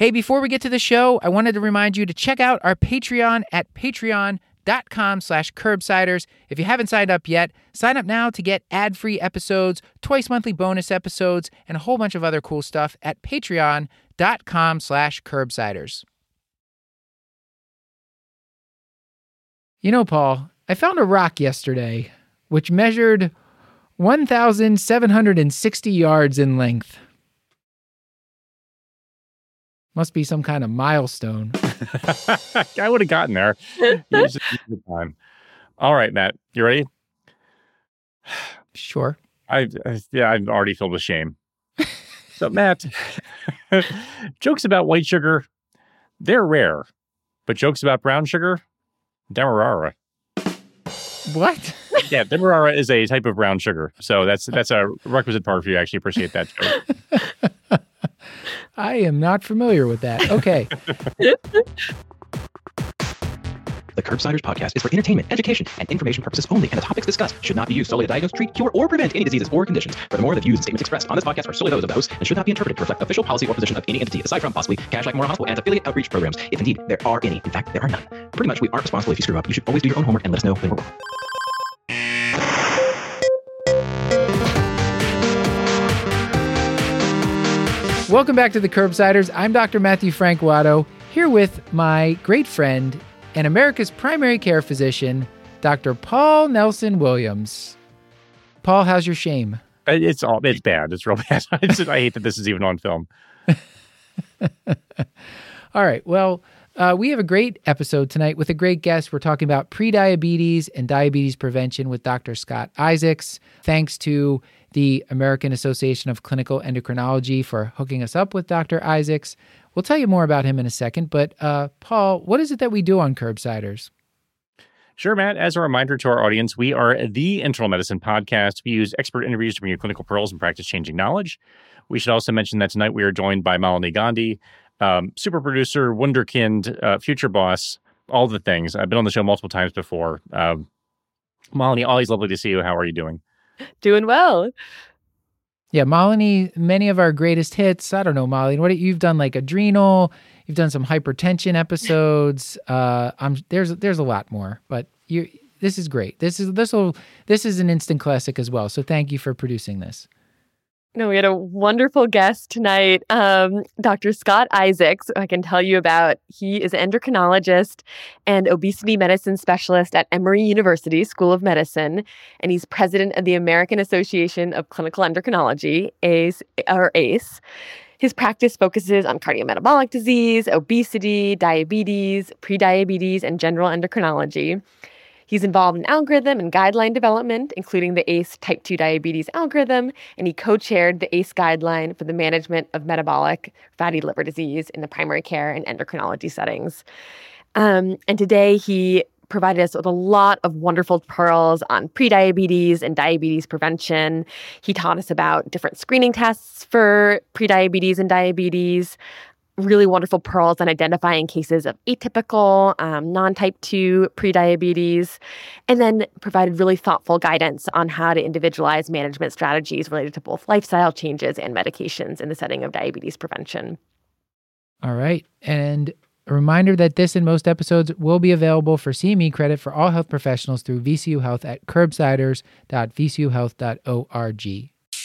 Hey, before we get to the show, I wanted to remind you to check out our Patreon at patreon.com/curbsiders. If you haven't signed up yet, sign up now to get ad-free episodes, twice monthly bonus episodes, and a whole bunch of other cool stuff at patreon.com/curbsiders. You know, Paul, I found a rock yesterday which measured 1,760 yards in length. Must be some kind of milestone. I would have gotten there. Use the time. All right, Matt, you ready? Sure. I'm already filled with shame. So, Matt, jokes about white sugar, they're rare, but jokes about brown sugar, demerara. What? Yeah, demerara is a type of brown sugar. So that's a requisite part for you to actually appreciate that joke. I am not familiar with that. Okay. The Curbsiders podcast is for entertainment, education, and information purposes only, and the topics discussed should not be used solely to diagnose, treat, cure, or prevent any diseases or conditions. Furthermore, the views and statements expressed on this podcast are solely those of the host and should not be interpreted to reflect official policy or position of any entity, aside from possibly Cashback Memorial Hospital and affiliate outreach programs, if indeed there are any. In fact, there are none. Pretty much, we aren't responsible if you screw up. You should always do your own homework and let us know when we're wrong. Welcome back to the Curbsiders. I'm Dr. Matthew Franquato, here with my great friend and America's primary care physician, Dr. Paul Nelson Williams. Paul, how's your shame? It's bad. It's real bad. I hate that this is even on film. All right. Well, we have a great episode tonight with a great guest. We're talking about prediabetes and diabetes prevention with Dr. Scott Isaacs. Thanks to the American Association of Clinical Endocrinology for hooking us up with Dr. Isaacs. We'll tell you more about him in a second. But Paul, what is it that we do on Curbsiders? Sure, Matt. As a reminder to our audience, we are the internal medicine podcast. We use expert interviews to bring you clinical pearls and practice-changing knowledge. We should also mention that tonight we are joined by Malini Gandhi, super producer, wunderkind, future boss, all the things. I've been on the show multiple times before. Malini, always lovely to see you. How are you doing? Doing well. Yeah, Malini, many of our greatest hits. I don't know, Malini, you've done like adrenal, you've done some hypertension episodes. There's a lot more, but this is great. This is an instant classic as well. So thank you for producing this. No, we had a wonderful guest tonight, Dr. Scott Isaacs, who I can tell you about. He is an endocrinologist and obesity medicine specialist at Emory University School of Medicine, and he's president of the American Association of Clinical Endocrinology, ACE. His practice focuses on cardiometabolic disease, obesity, diabetes, prediabetes, and general endocrinology. He's involved in algorithm and guideline development, including the ACE type 2 diabetes algorithm, and he co-chaired the ACE guideline for the management of metabolic fatty liver disease in the primary care and endocrinology settings. And today he provided us with a lot of wonderful pearls on prediabetes and diabetes prevention. He taught us about different screening tests for prediabetes and diabetes, really wonderful pearls on identifying cases of atypical, non-type 2 prediabetes, and then provided really thoughtful guidance on how to individualize management strategies related to both lifestyle changes and medications in the setting of diabetes prevention. All right. And a reminder that this and most episodes will be available for CME credit for all health professionals through VCU Health at curbsiders.vcuhealth.org.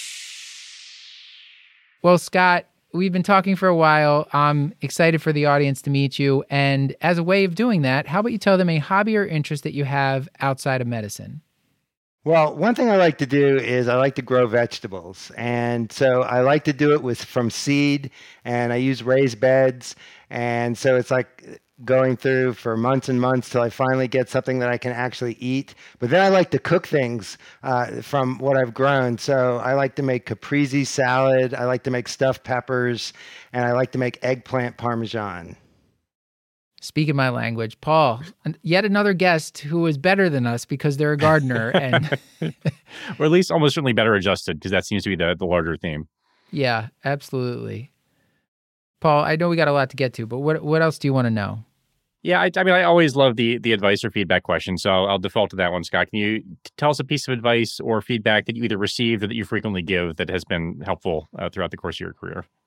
Well, Scott, we've been talking for a while. I'm excited for the audience to meet you. And as a way of doing that, how about you tell them a hobby or interest that you have outside of medicine? Well, one thing I like to do is I like to grow vegetables. And so I like to do it from seed, and I use raised beds. And so it's like going through for months and months till I finally get something that I can actually eat. But then I like to cook things from what I've grown. So I like to make caprese salad, I like to make stuffed peppers, and I like to make eggplant parmesan. Speaking my language, Paul, yet another guest who is better than us because they're a gardener. And or at least almost certainly better adjusted, because that seems to be the larger theme. Yeah, absolutely. Paul, I know we got a lot to get to, but what else do you want to know? Yeah, I mean, I always love the advice or feedback question, so I'll default to that one, Scott. Can you tell us a piece of advice or feedback that you either received or that you frequently give that has been helpful throughout the course of your career?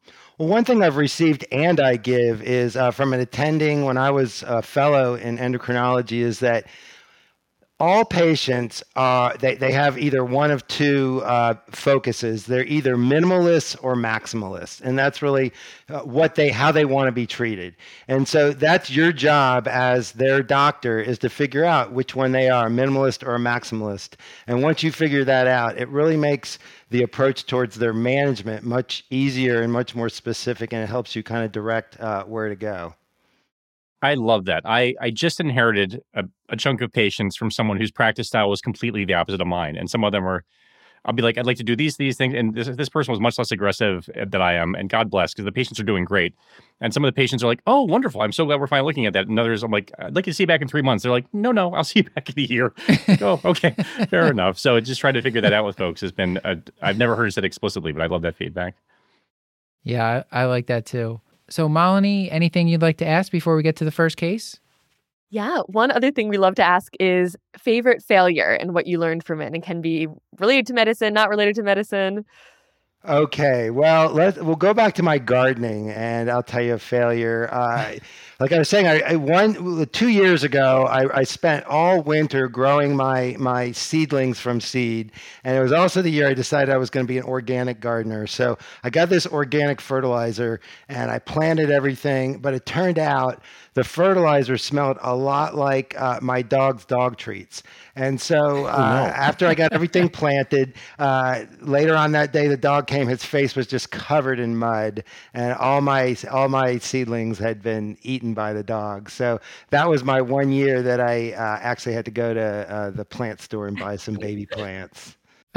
Well, one thing I've received and I give is from an attending when I was a fellow in endocrinology is that all patients they have either one of two focuses. They're either minimalist or maximalist, and that's really how they want to be treated. And so that's your job as their doctor, is to figure out which one they are, minimalist or maximalist. And once you figure that out, it really makes the approach towards their management much easier and much more specific, and it helps you kind of direct where to go. I love that. I just inherited a chunk of patients from someone whose practice style was completely the opposite of mine. And some of them were, I'll be like, I'd like to do these things. And this person was much less aggressive than I am. And God bless, because the patients are doing great. And some of the patients are like, oh, wonderful. I'm so glad we're finally looking at that. And others, I'm like, I'd like to see you back in 3 months. They're like, no, I'll see you back in a year. Oh, okay, fair enough. So just trying to figure that out with folks has been, I've never heard it said explicitly, but I love that feedback. Yeah, I like that too. So, Malini, anything you'd like to ask before we get to the first case? Yeah, one other thing we love to ask is favorite failure and what you learned from it. And it can be related to medicine, not related to medicine. Okay, well, we'll go back to my gardening, and I'll tell you a failure. Like I was saying, 2 years ago, I spent all winter growing my seedlings from seed, and it was also the year I decided I was going to be an organic gardener. So I got this organic fertilizer, and I planted everything, but it turned out the fertilizer smelled a lot like my dog's dog treats. And so after I got everything planted, later on that day, the dog came. His face was just covered in mud, and all my seedlings had been eaten by the dog. So that was my 1 year that I actually had to go to the plant store and buy some baby plants.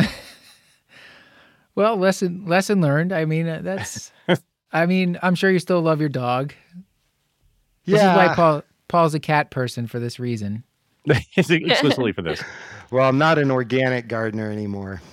Well, lesson learned. I mean, I'm sure you still love your dog. This is why Paul's a cat person, for this reason. Explicitly for this. Well, I'm not an organic gardener anymore.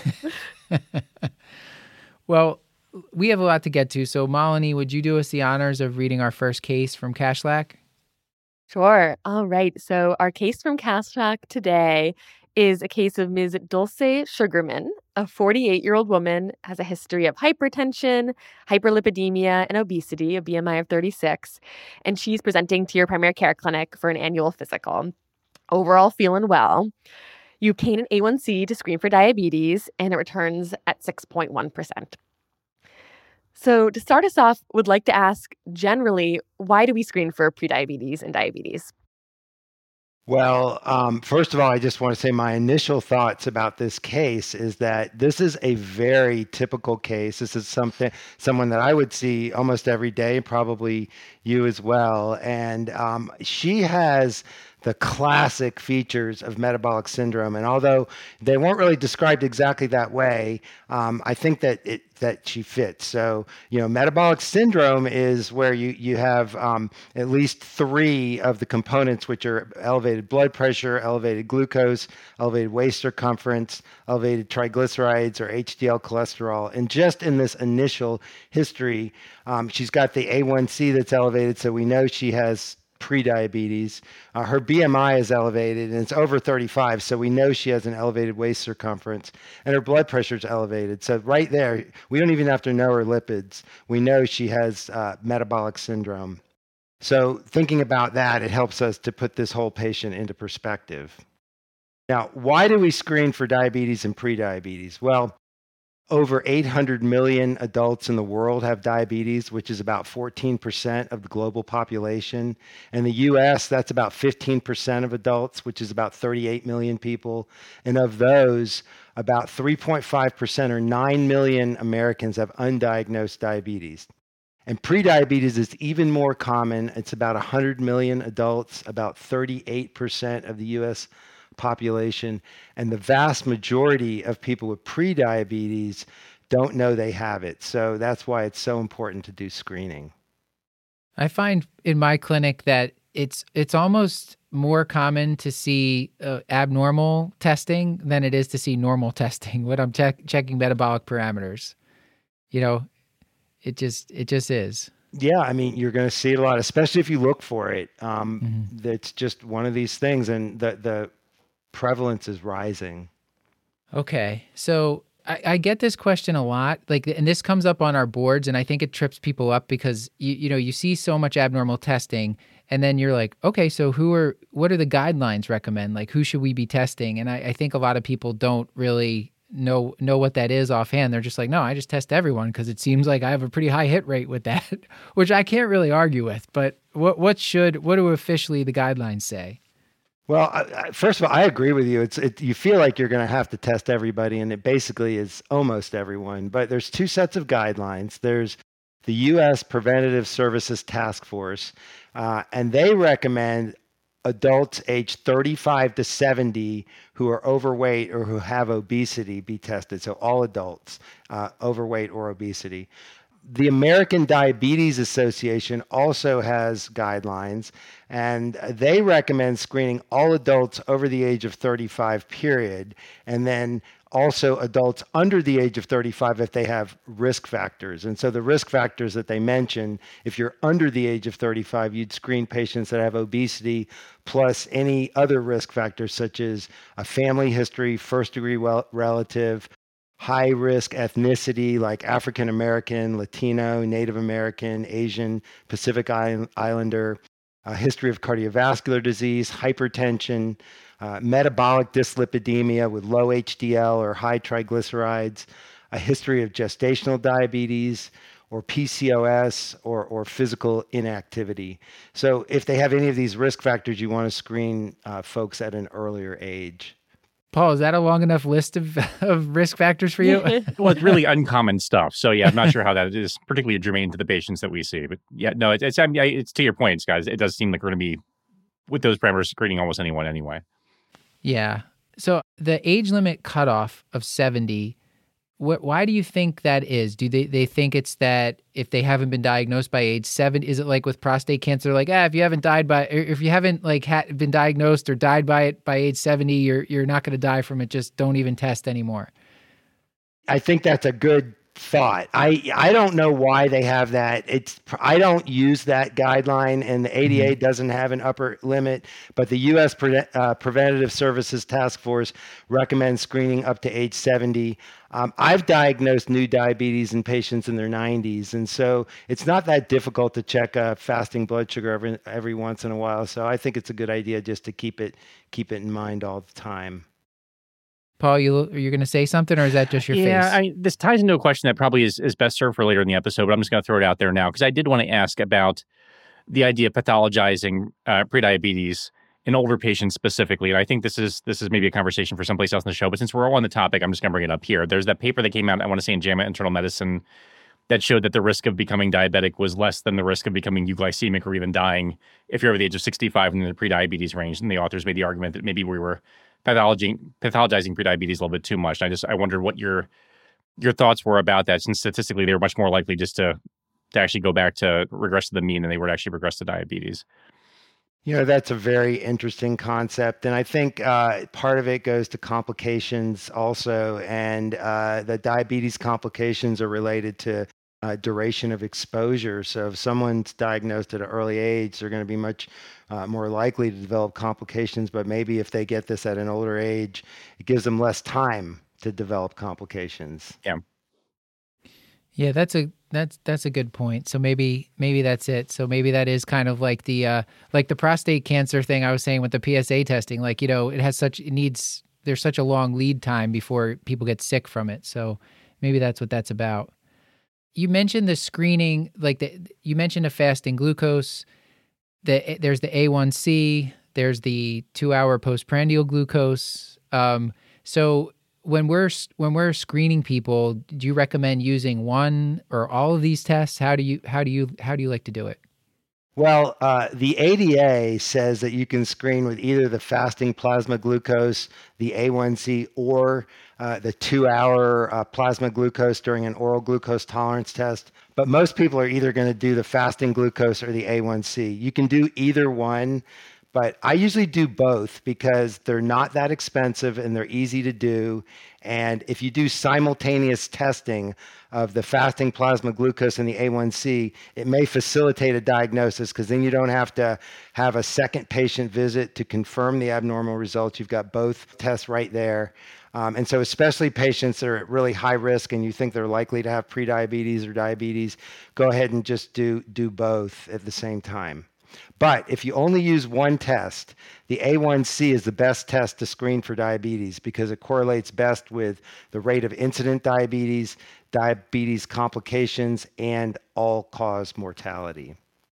Well, we have a lot to get to. So, Malini, would you do us the honors of reading our first case from Kashlak? Sure. All right. So our case from Kashlak today is a case of Ms. Dulce Sugarman, a 48-year-old woman, has a history of hypertension, hyperlipidemia, and obesity, a BMI of 36. And she's presenting to your primary care clinic for an annual physical. Overall, feeling well. You obtain an A1C to screen for diabetes, and it returns at 6.1%. So to start us off, would like to ask, generally, why do we screen for prediabetes and diabetes? Well, first of all, I just want to say my initial thoughts about this case is that this is a very typical case. This is someone that I would see almost every day, probably you as well. And she has the classic features of metabolic syndrome. And although they weren't really described exactly that way, I think that she fits. So, metabolic syndrome is where you have at least three of the components, which are elevated blood pressure, elevated glucose, elevated waist circumference, elevated triglycerides or HDL cholesterol. And just in this initial history, she's got the A1C that's elevated, so we know she has prediabetes. Her BMI is elevated and it's over 35, so we know she has an elevated waist circumference, and her blood pressure is elevated. So right there, we don't even have to know her lipids. We know she has metabolic syndrome. So thinking about that, it helps us to put this whole patient into perspective. Now, why do we screen for diabetes and prediabetes? Well, over 800 million adults in the world have diabetes, which is about 14% of the global population. In the US, that's about 15% of adults, which is about 38 million people. And of those, about 3.5% or 9 million Americans have undiagnosed diabetes. And prediabetes is even more common. It's about 100 million adults, about 38% of the US population, and the vast majority of people with prediabetes don't know they have it. So that's why it's so important to do screening. I find in my clinic that it's almost more common to see abnormal testing than it is to see normal testing when I'm checking metabolic parameters. It just is. Yeah, I mean, you're going to see it a lot, especially if you look for it. It's just one of these things, and the prevalence is rising. Okay. So I get this question a lot, like, and this comes up on our boards, and I think it trips people up because you see so much abnormal testing, and then you're like, okay, so what are the guidelines recommend? Like, who should we be testing? And I think a lot of people don't really know what that is offhand. They're just like, no, I just test everyone because it seems like I have a pretty high hit rate with that, which I can't really argue with. But what do officially the guidelines say? Well, first of all, I agree with you. You feel like you're going to have to test everybody, and it basically is almost everyone. But there's two sets of guidelines. There's the U.S. Preventative Services Task Force, and they recommend adults aged 35 to 70 who are overweight or who have obesity be tested. So all adults, overweight or obesity. The American Diabetes Association also has guidelines, and they recommend screening all adults over the age of 35, period, and then also adults under the age of 35 if they have risk factors. And so the risk factors that they mention, if you're under the age of 35, you'd screen patients that have obesity plus any other risk factors such as a family history, first-degree relative, high-risk ethnicity like African American, Latino, Native American, Asian, Pacific Islander, a history of cardiovascular disease, hypertension, metabolic dyslipidemia with low HDL or high triglycerides, a history of gestational diabetes, or PCOS, or physical inactivity. So if they have any of these risk factors, you want to screen folks at an earlier age. Paul, is that a long enough list of risk factors for you? Well, it's really uncommon stuff. So yeah, I'm not sure how that is particularly germane to the patients that we see. But yeah, no, it's to your point, guys. It does seem like we're going to be, with those parameters, screening almost anyone anyway. Yeah. So the age limit cutoff of 70, why do you think that is? Do they think it's that if they haven't been diagnosed by age 7, is it like with prostate cancer, like, if you haven't been diagnosed or died by it by age 70, you're not going to die from it. Just don't even test anymore. I think that's a good thought. I don't know why they have that. I don't use that guideline, and the ADA doesn't have an upper limit, but the U.S. Preventative Services Task Force recommends screening up to age 70. I've diagnosed new diabetes in patients in their 90s, and so it's not that difficult to check a fasting blood sugar every once in a while. So I think it's a good idea just to keep it in mind all the time. Paul, you're going to say something, or is that just your face? Yeah, this ties into a question that probably is best served for later in the episode, but I'm just going to throw it out there now because I did want to ask about the idea of pathologizing prediabetes in older patients specifically. And I think this is maybe a conversation for someplace else in the show, but since we're all on the topic, I'm just going to bring it up here. There's that paper that came out, I want to say in JAMA Internal Medicine, that showed that the risk of becoming diabetic was less than the risk of becoming euglycemic or even dying if you're over the age of 65 and in the prediabetes range. And the authors made the argument that maybe we were pathologizing prediabetes a little bit too much. And I wondered what your thoughts were about that, since statistically they were much more likely just to actually go back to regress to the mean than they would actually regress to diabetes. That's a very interesting concept. And I think part of it goes to complications also. And the diabetes complications are related to duration of exposure. So if someone's diagnosed at an early age, they're going to be much more likely to develop complications. But maybe if they get this at an older age, it gives them less time to develop complications. Yeah. Yeah, that's a good point. So maybe that's it. So maybe that is kind of like the prostate cancer thing I was saying with the PSA testing. Like, there's such a long lead time before people get sick from it. So maybe that's what that's about. You mentioned the screening, you mentioned a fasting glucose. There's the A1C. There's the 2-hour postprandial glucose. So when we're screening people, do you recommend using one or all of these tests? How do you like to do it? Well, the ADA says that you can screen with either the fasting plasma glucose, the A1C, or the 2-hour plasma glucose during an oral glucose tolerance test. But most people are either going to do the fasting glucose or the A1C. You can do either one, but I usually do both because they're not that expensive and they're easy to do. And if you do simultaneous testing of the fasting plasma glucose and the A1C, it may facilitate a diagnosis because then you don't have to have a second patient visit to confirm the abnormal results. You've got both tests right there. And so especially patients that are at really high risk and you think they're likely to have prediabetes or diabetes, go ahead and just do both at the same time. But if you only use one test, the A1C is the best test to screen for diabetes because it correlates best with the rate of incident diabetes, diabetes complications, and all-cause mortality.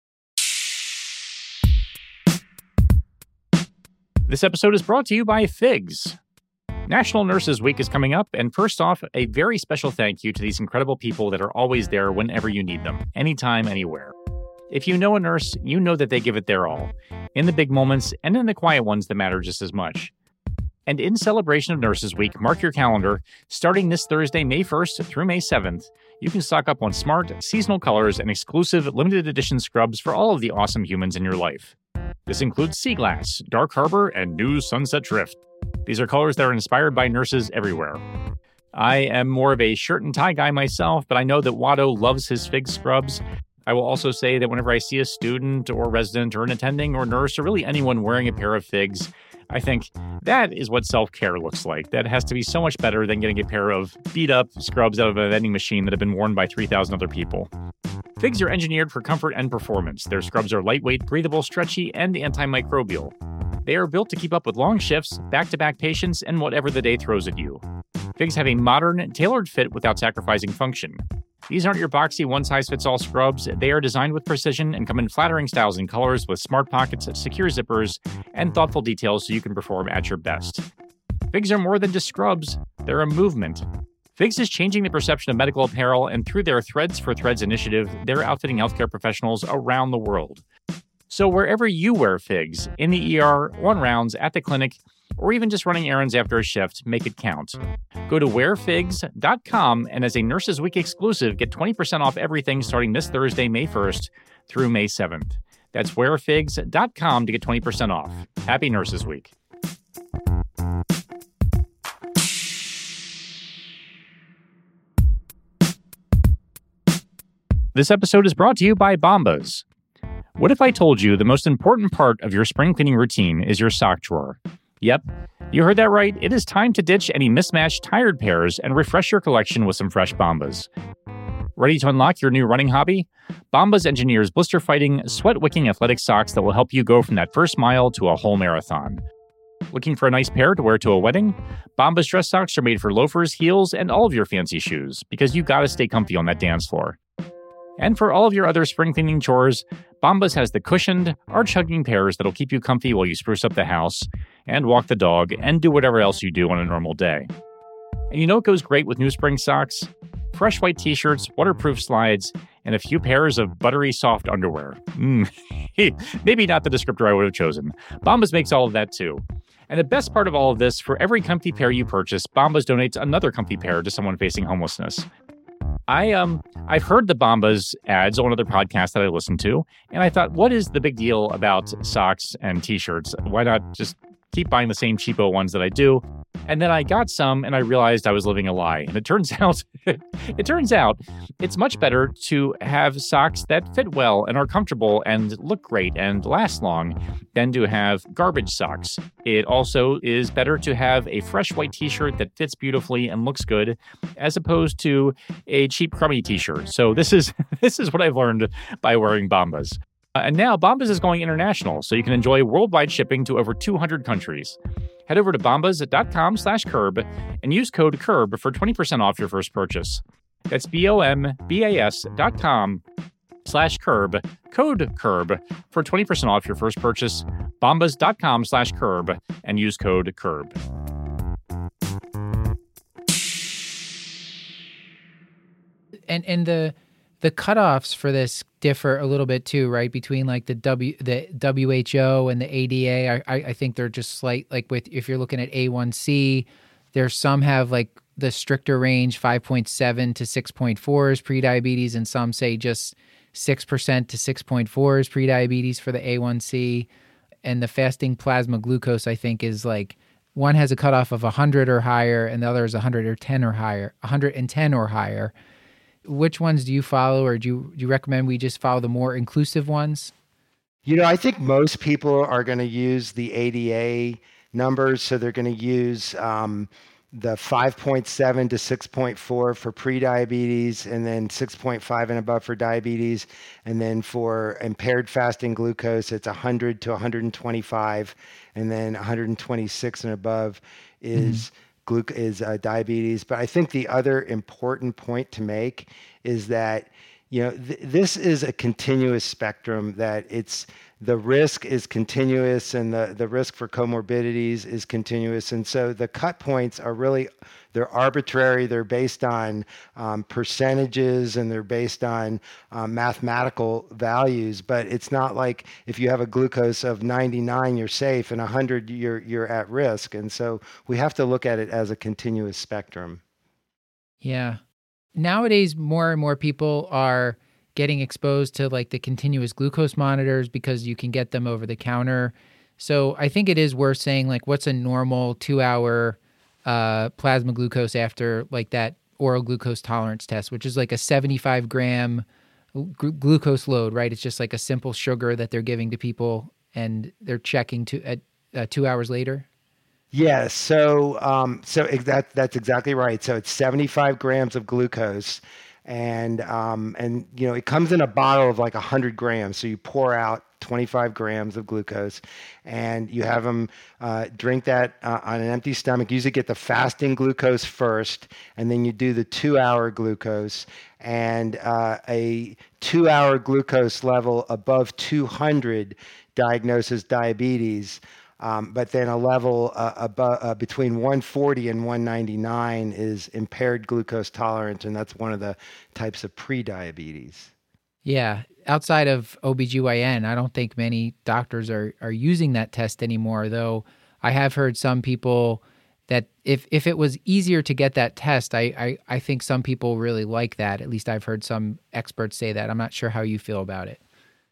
This episode is brought to you by Figs. National Nurses Week is coming up, and first off, a very special thank you to these incredible people that are always there whenever you need them, anytime, anywhere. If you know a nurse, you know that they give it their all, in the big moments and in the quiet ones that matter just as much. And in celebration of Nurses Week, mark your calendar, starting this Thursday, May 1st through May 7th, you can stock up on smart, seasonal colors and exclusive limited edition scrubs for all of the awesome humans in your life. This includes Sea Glass, Dark Harbor, and New Sunset Drift. These are colors that are inspired by nurses everywhere. I am more of a shirt and tie guy myself, but I know that Watto loves his Fig scrubs. I will also say that whenever I see a student or resident or an attending or nurse or really anyone wearing a pair of Figs, I think that is what self-care looks like. That has to be so much better than getting a pair of beat-up scrubs out of a vending machine that have been worn by 3,000 other people. Figs are engineered for comfort and performance. Their scrubs are lightweight, breathable, stretchy, and antimicrobial. They are built to keep up with long shifts, back-to-back patients, and whatever the day throws at you. Figs have a modern, tailored fit without sacrificing function. These aren't your boxy one-size-fits-all scrubs. They are designed with precision and come in flattering styles and colors with smart pockets, secure zippers, and thoughtful details so you can perform at your best. Figs are more than just scrubs. They're a movement. Figs is changing the perception of medical apparel, and through their Threads for Threads initiative, they're outfitting healthcare professionals around the world. So wherever you wear Figs, in the ER, on rounds, at the clinic, or even just running errands after a shift, make it count. Go to wearfigs.com, and as a Nurses Week exclusive, get 20% off everything starting this Thursday, May 1st through May 7th. That's wearfigs.com to get 20% off. Happy Nurses Week. This episode is brought to you by Bombas. What if I told you the most important part of your spring cleaning routine is your sock drawer? Yep, you heard that right. It is time to ditch any mismatched, tired pairs and refresh your collection with some fresh Bombas. Ready to unlock your new running hobby? Bombas engineers blister-fighting, sweat-wicking athletic socks that will help you go from that first mile to a whole marathon. Looking for a nice pair to wear to a wedding? Bombas dress socks are made for loafers, heels, and all of your fancy shoes, because you gotta stay comfy on that dance floor. And for all of your other spring cleaning chores, Bombas has the cushioned, arch-hugging pairs that'll keep you comfy while you spruce up the house and walk the dog and do whatever else you do on a normal day. And you know what goes great with new spring socks? Fresh white t-shirts, waterproof slides, and a few pairs of buttery soft underwear. Maybe not the descriptor I would have chosen. Bombas makes all of that too. And the best part of all of this, for every comfy pair you purchase, Bombas donates another comfy pair to someone facing homelessness. I've heard the Bombas ads on other podcasts that I listen to, and I thought, what is the big deal about socks and t-shirts? Why not just keep buying the same cheapo ones that I do? And then I got some and I realized I was living a lie. And it turns out it's much better to have socks that fit well and are comfortable and look great and last long than to have garbage socks. It also is better to have a fresh white t-shirt that fits beautifully and looks good as opposed to a cheap crummy t-shirt. So this is what I've learned by wearing Bombas. And now Bombas is going international, so you can enjoy worldwide shipping to over 200 countries. Head over to bombas.com/curb and use code CURB for 20% off your first purchase. That's bombas.com/curb, code CURB for 20% off your first purchase. Bombas.com/curb and use code CURB. And the cutoffs for this differ a little bit too, right? Between like the WHO and the ADA, I think they're just slight. Like if you're looking at A1C, there's some have like the stricter range, 5.7 to 6.4 is prediabetes, and some say just 6% to 6.4 is prediabetes for the A1C. And the fasting plasma glucose, I think, is like one has a cutoff of 100 or higher, and the other is 110 or higher. 110 or higher. Which ones do you follow, or do you recommend we just follow the more inclusive ones? I think most people are going to use the ADA numbers, so they're going to use the 5.7 to 6.4 for prediabetes, and then 6.5 and above for diabetes. And then for impaired fasting glucose, it's 100 to 125, and then 126 and above is diabetes. But I think the other important point to make is that this is a continuous spectrum, that the risk is continuous, and the risk for comorbidities is continuous. And so the cut points are they're arbitrary. They're based on percentages, and they're based on mathematical values. But it's not like if you have a glucose of 99, you're safe, and 100, you're at risk. And so we have to look at it as a continuous spectrum. Yeah. Nowadays, more and more people are getting exposed to like the continuous glucose monitors because you can get them over the counter. So I think it is worth saying, like, what's a normal 2-hour plasma glucose after like that oral glucose tolerance test, which is like a 75-gram glucose load, right? It's just like a simple sugar that they're giving to people, and they're checking 2 hours later. Yeah, so that's exactly right. So it's 75 grams of glucose, and it comes in a bottle of like 100 grams. So you pour out 25 grams of glucose, and you have them drink that on an empty stomach. Usually get the fasting glucose first, and then you do the 2-hour glucose. And a 2-hour glucose level above 200 diagnoses diabetes. But then a level between 140 and 199 is impaired glucose tolerance, and that's one of the types of prediabetes. Yeah. Outside of OBGYN, I don't think many doctors are using that test anymore, though I have heard some people that if it was easier to get that test, I think some people really like that. At least I've heard some experts say that. I'm not sure how you feel about it.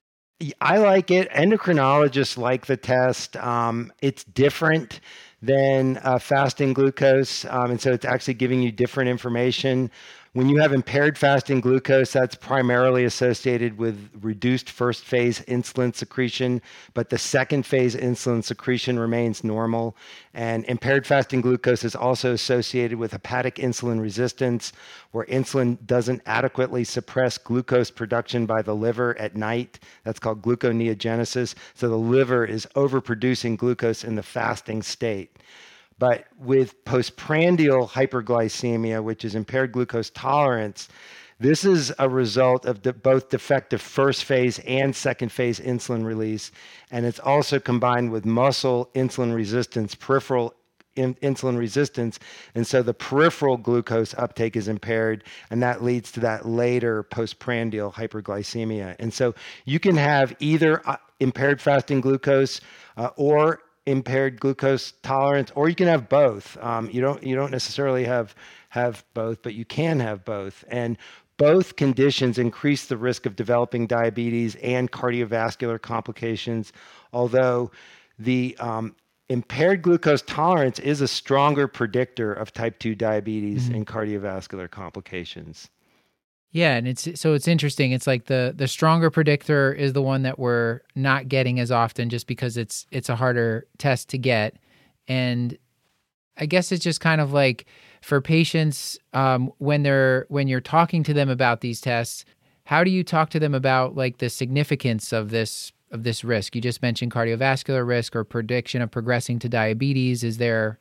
I like it. Endocrinologists like the test. It's different than fasting glucose, and so it's actually giving you different information. When you have impaired fasting glucose, that's primarily associated with reduced first phase insulin secretion, but the second phase insulin secretion remains normal. And impaired fasting glucose is also associated with hepatic insulin resistance, where insulin doesn't adequately suppress glucose production by the liver at night. That's called gluconeogenesis. So the liver is overproducing glucose in the fasting state. But with postprandial hyperglycemia, which is impaired glucose tolerance, this is a result of both defective first phase and second phase insulin release. And it's also combined with muscle insulin resistance, peripheral insulin resistance. And so the peripheral glucose uptake is impaired, and that leads to that later postprandial hyperglycemia. And so you can have either impaired fasting glucose or impaired glucose tolerance, or you can have both. You don't necessarily have both, but you can have both. And both conditions increase the risk of developing diabetes and cardiovascular complications, although the impaired glucose tolerance is a stronger predictor of type 2 diabetes and cardiovascular complications. Yeah, and it's interesting. It's like the stronger predictor is the one that we're not getting as often, just because it's a harder test to get. And I guess it's just kind of like for patients, when you're talking to them about these tests, how do you talk to them about like the significance of this risk? You just mentioned cardiovascular risk or prediction of progressing to diabetes. Is there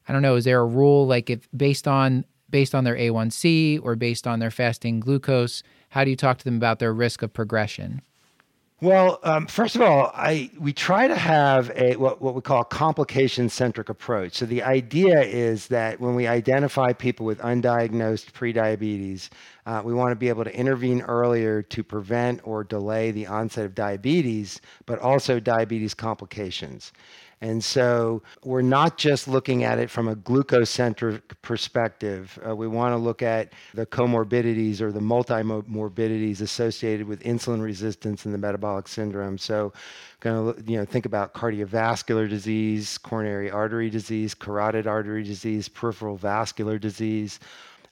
a rule, like if based on their A1C or based on their fasting glucose? How do you talk to them about their risk of progression? Well, first of all, we try to have what we call a complication-centric approach. So the idea is that when we identify people with undiagnosed prediabetes, we want to be able to intervene earlier to prevent or delay the onset of diabetes, but also diabetes complications. And so we're not just looking at it from a glucose-centric perspective. We want to look at the comorbidities or the multimorbidities associated with insulin resistance and the metabolic syndrome. So going to think about cardiovascular disease, coronary artery disease, carotid artery disease, peripheral vascular disease,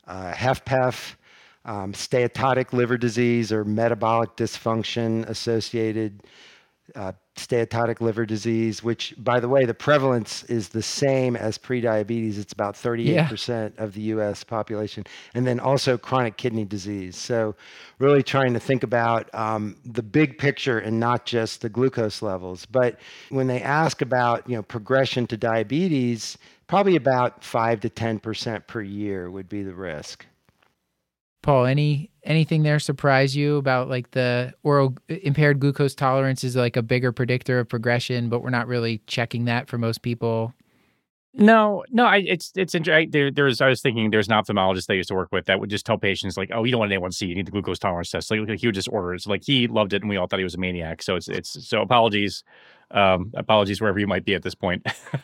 HFpEF, steatotic liver disease or metabolic dysfunction associated steatotic liver disease, which, by the way, the prevalence is the same as prediabetes. It's about 38% of the U.S. population. And then also chronic kidney disease. So really trying to think about the big picture and not just the glucose levels. But when they ask about, progression to diabetes, probably about 5 to 10% per year would be the risk. Paul, anything there surprise you about like the oral impaired glucose tolerance is like a bigger predictor of progression, but we're not really checking that for most people? No, it's interesting. I was thinking there's an ophthalmologist I used to work with that would just tell patients like, oh, you don't want an A1C, you need the glucose tolerance test. Like he would just order it. So like he loved it, and we all thought he was a maniac. So so apologies wherever you might be at this point.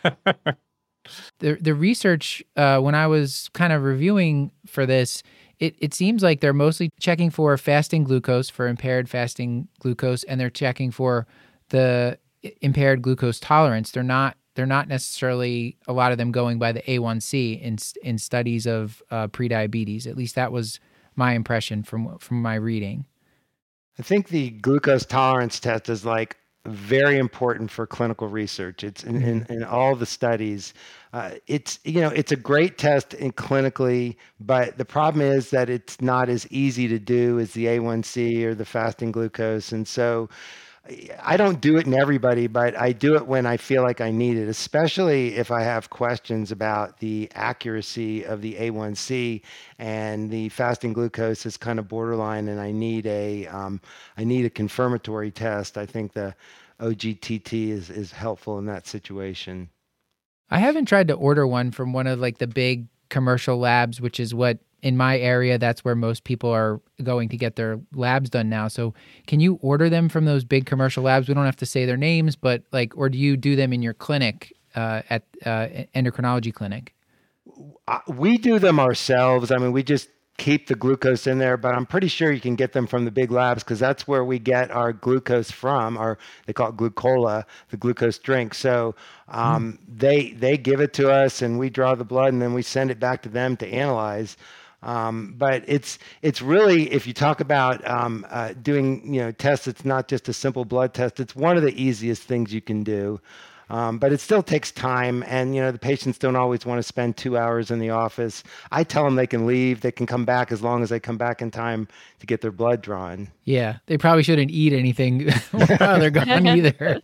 The research when I was kind of reviewing for this, it seems like they're mostly checking for fasting glucose, for impaired fasting glucose, and they're checking for the impaired glucose tolerance. They're not necessarily, a lot of them, going by the A1C in studies of prediabetes. At least that was my impression from my reading. I think the glucose tolerance test is like very important for clinical research. It's in all the studies. It's a great test clinically, but the problem is that it's not as easy to do as the A1C or the fasting glucose. And so I don't do it in everybody, but I do it when I feel like I need it, especially if I have questions about the accuracy of the A1C, and the fasting glucose is kind of borderline, and I need a confirmatory test. I think the OGTT is helpful in that situation. I haven't tried to order one from one of like the big commercial labs, which is what, in my area, that's where most people are going to get their labs done now. So can you order them from those big commercial labs? We don't have to say their names, but or do you do them in your clinic at endocrinology clinic? We do them ourselves. I mean, we just keep the glucose in there, but I'm pretty sure you can get them from the big labs, because that's where we get our glucose from, or they call it glucola, the glucose drink. So they give it to us, and we draw the blood, and then we send it back to them to analyze. But it's really, if you talk about doing tests, it's not just a simple blood test. It's one of the easiest things you can do. But it still takes time, and the patients don't always want to spend 2 hours in the office. I tell them they can leave, they can come back as long as they come back in time to get their blood drawn. Yeah, they probably shouldn't eat anything while they're gone either.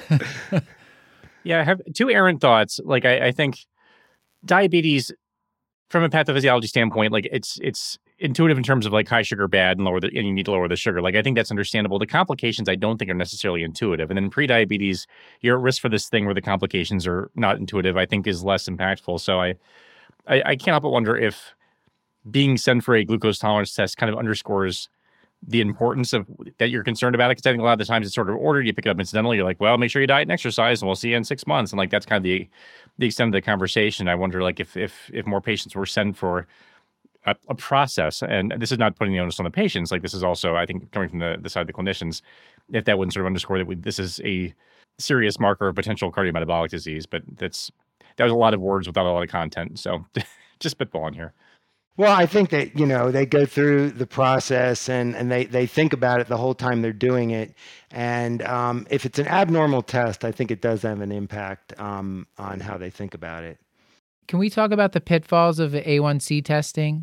Yeah, I have two errant thoughts. Like I think diabetes, from a pathophysiology standpoint, like it's intuitive in terms of like high sugar bad and you need to lower the sugar. Like I think that's understandable. The complications I don't think are necessarily intuitive. And then pre-diabetes, you're at risk for this thing where the complications are not intuitive, I think is less impactful. So I can't help but wonder if being sent for a glucose tolerance test kind of underscores the importance of that you're concerned about it. Because I think a lot of the times it's sort of ordered, you pick it up incidentally, you're like, well, make sure you diet and exercise, and we'll see you in 6 months. And like that's kind of the extent of the conversation. I wonder like if more patients were sent for a process, and this is not putting the onus on the patients, like this is also, I think, coming from the side of the clinicians, if that wouldn't sort of underscore that this is a serious marker of potential cardiometabolic disease. But that was a lot of words without a lot of content. So just spitballing here. Well, I think that, they go through the process and they think about it the whole time they're doing it. And if it's an abnormal test, I think it does have an impact on how they think about it. Can we talk about the pitfalls of A1C testing?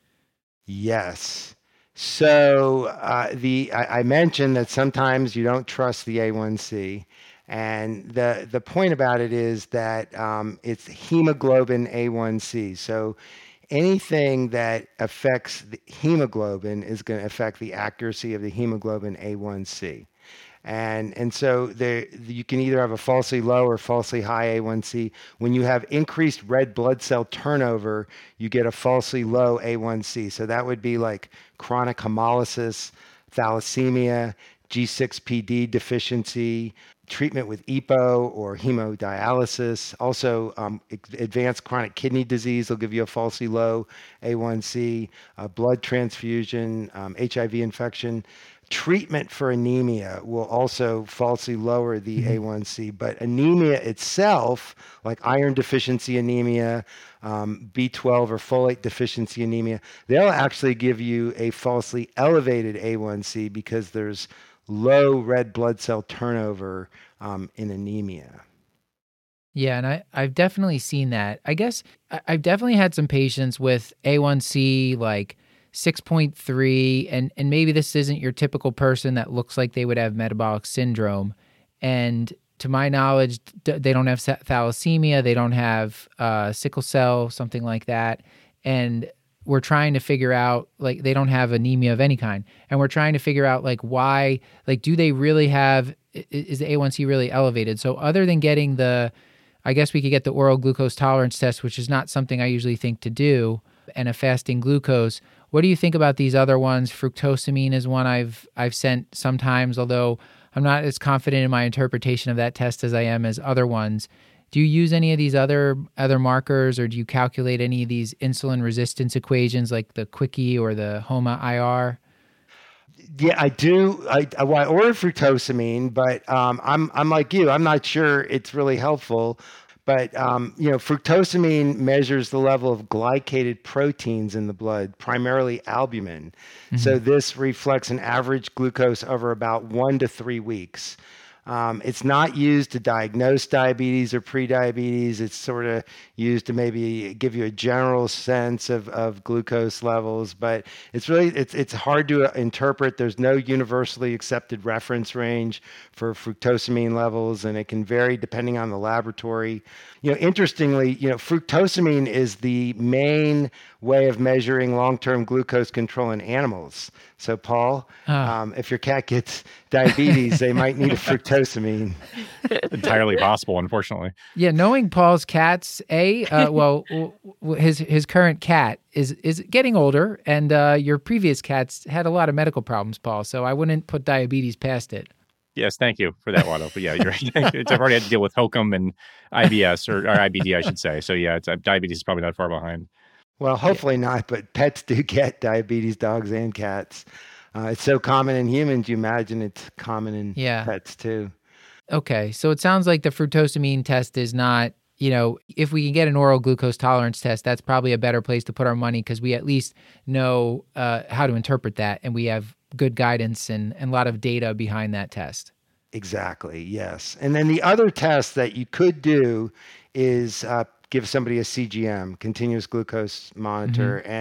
Yes. So I mentioned that sometimes you don't trust the A1C. And the point about it is that it's hemoglobin A1C. So anything that affects the hemoglobin is going to affect the accuracy of the hemoglobin A1C. And so you can either have a falsely low or falsely high A1C. When you have increased red blood cell turnover, you get a falsely low A1C. So that would be like chronic hemolysis, thalassemia, G6PD deficiency, treatment with EPO or hemodialysis. Also, advanced chronic kidney disease will give you a falsely low A1C, blood transfusion, HIV infection. Treatment for anemia will also falsely lower the A1C, but anemia itself, like iron deficiency anemia, B12 or folate deficiency anemia, they'll actually give you a falsely elevated A1C because there's low red blood cell turnover in anemia. Yeah, and I've definitely seen that. I guess I've definitely had some patients with A1C like 6.3, and maybe this isn't your typical person that looks like they would have metabolic syndrome. And to my knowledge, they don't have thalassemia, they don't have sickle cell, something like that. And we're trying to figure out, like, they don't have anemia of any kind. And we're trying to figure out, like, why, like, do they really have, is the A1C really elevated? So other than getting I guess we could get the oral glucose tolerance test, which is not something I usually think to do, and a fasting glucose. What do you think about these other ones? Fructosamine is one I've sent sometimes, although I'm not as confident in my interpretation of that test as I am as other ones. Do you use any of these other markers, or do you calculate any of these insulin resistance equations like the Quickie or the HOMA-IR? Yeah, I do. I ordered fructosamine, but I'm like you. I'm not sure it's really helpful. But fructosamine measures the level of glycated proteins in the blood, primarily albumin. Mm-hmm. So this reflects an average glucose over about 1 to 3 weeks. It's not used to diagnose diabetes or prediabetes. It's sort of used to maybe give you a general sense of glucose levels, but it's hard to interpret. There's no universally accepted reference range for fructosamine levels, and it can vary depending on the laboratory. Interestingly, fructosamine is the main way of measuring long-term glucose control in animals. So, Paul, if your cat gets diabetes, they might need a fructosamine. Entirely possible, unfortunately. Yeah, knowing Paul's cats, his current cat is getting older, and your previous cats had a lot of medical problems, Paul. So I wouldn't put diabetes past it. Yes, thank you for that, Watto. But yeah, you're right. I've already had to deal with HOCM and IBS or IBD, I should say. So yeah, diabetes is probably not far behind. Well, hopefully not, but pets do get diabetes, dogs and cats. It's so common in humans, you imagine it's common in pets too. Okay, so it sounds like the fructosamine test is not, if we can get an oral glucose tolerance test, that's probably a better place to put our money, because we at least know how to interpret that, and we have good guidance and a lot of data behind that test. Exactly, yes. And then the other test that you could do is give somebody a CGM, continuous glucose monitor. Mm-hmm.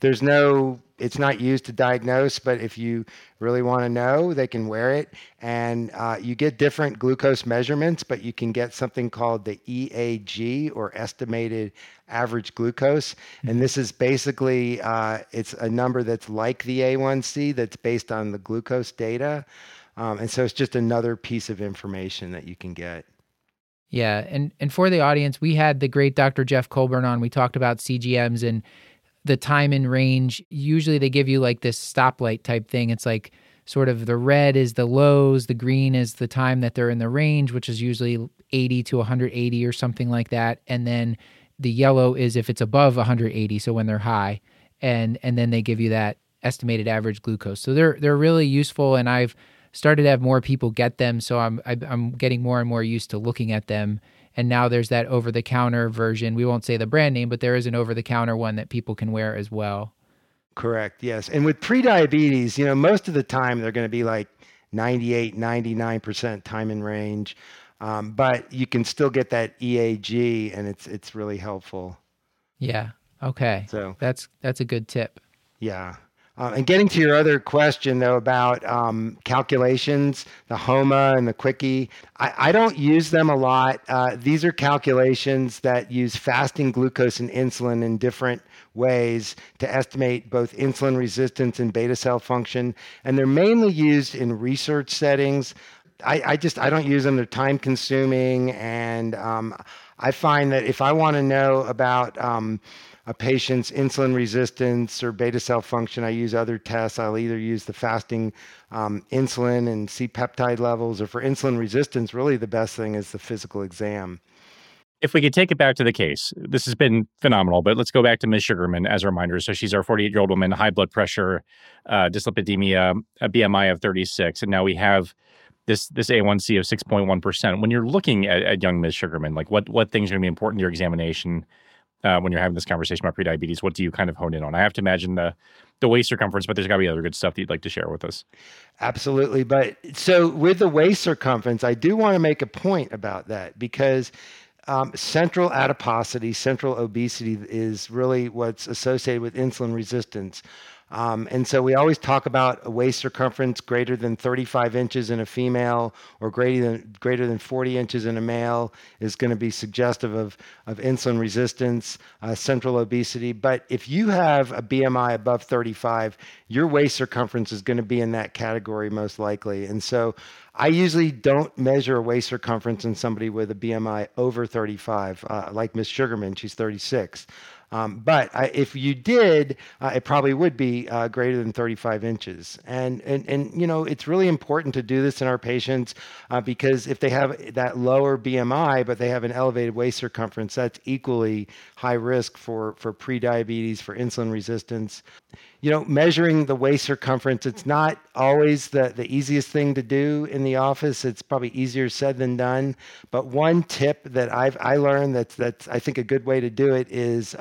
And it's not used to diagnose, but if you really want to know, they can wear it. And you get different glucose measurements, but you can get something called the EAG, or estimated average glucose. Mm-hmm. And this is basically, it's a number that's like the A1C that's based on the glucose data. And so it's just another piece of information that you can get. Yeah, and for the audience, we had the great Dr. Jeff Colburn on. We talked about CGMs and the time in range. Usually they give you like this stoplight type thing. It's like sort of the red is the lows, the green is the time that they're in the range, which is usually 80 to 180 or something like that. And then the yellow is if it's above 180, so when they're high. And then they give you that estimated average glucose. So they're really useful, and I've started to have more people get them, so I'm getting more and more used to looking at them. And now there's that over-the-counter version. We won't say the brand name, but there is an over-the-counter one that people can wear as well. Correct, yes. And with prediabetes, most of the time they're going to be like 98, 99% time in range. But you can still get that EAG, and it's really helpful. Yeah, okay. So that's a good tip. Yeah. And getting to your other question, though, about calculations, the HOMA and the Quickie, I don't use them a lot. These are calculations that use fasting glucose and insulin in different ways to estimate both insulin resistance and beta cell function. And they're mainly used in research settings. I don't use them. They're time consuming. And I find that if I want to know about a patient's insulin resistance or beta cell function, I use other tests. I'll either use the fasting insulin and see peptide levels, or for insulin resistance, really the best thing is the physical exam. If we could take it back to the case, this has been phenomenal, but let's go back to Ms. Sugarman as a reminder. So she's our 48-year-old woman, high blood pressure, dyslipidemia, a BMI of 36, and now we have this A1C of 6.1%. When you're looking at young Ms. Sugarman, like what things are going to be important to your examination when you're having this conversation about prediabetes? What do you kind of hone in on? I have to imagine the the waist circumference, but there's got to be other good stuff that you'd like to share with us. Absolutely. But so with the waist circumference, I do want to make a point about that because central adiposity, central obesity is really what's associated with insulin resistance. And so we always talk about a waist circumference greater than 35 inches in a female or greater than 40 inches in a male is going to be suggestive of insulin resistance, central obesity. But if you have a BMI above 35, your waist circumference is going to be in that category most likely. And so I usually don't measure a waist circumference in somebody with a BMI over 35, like Ms. Sugarman, she's 36. But if you did, it probably would be greater than 35 inches. And you know, it's really important to do this in our patients because if they have that lower BMI, but they have an elevated waist circumference, that's equally high risk for prediabetes, for insulin resistance. You know, measuring the waist circumference, it's not always the easiest thing to do in the office. It's probably easier said than done. But one tip that I learned that's I think a good way to do it is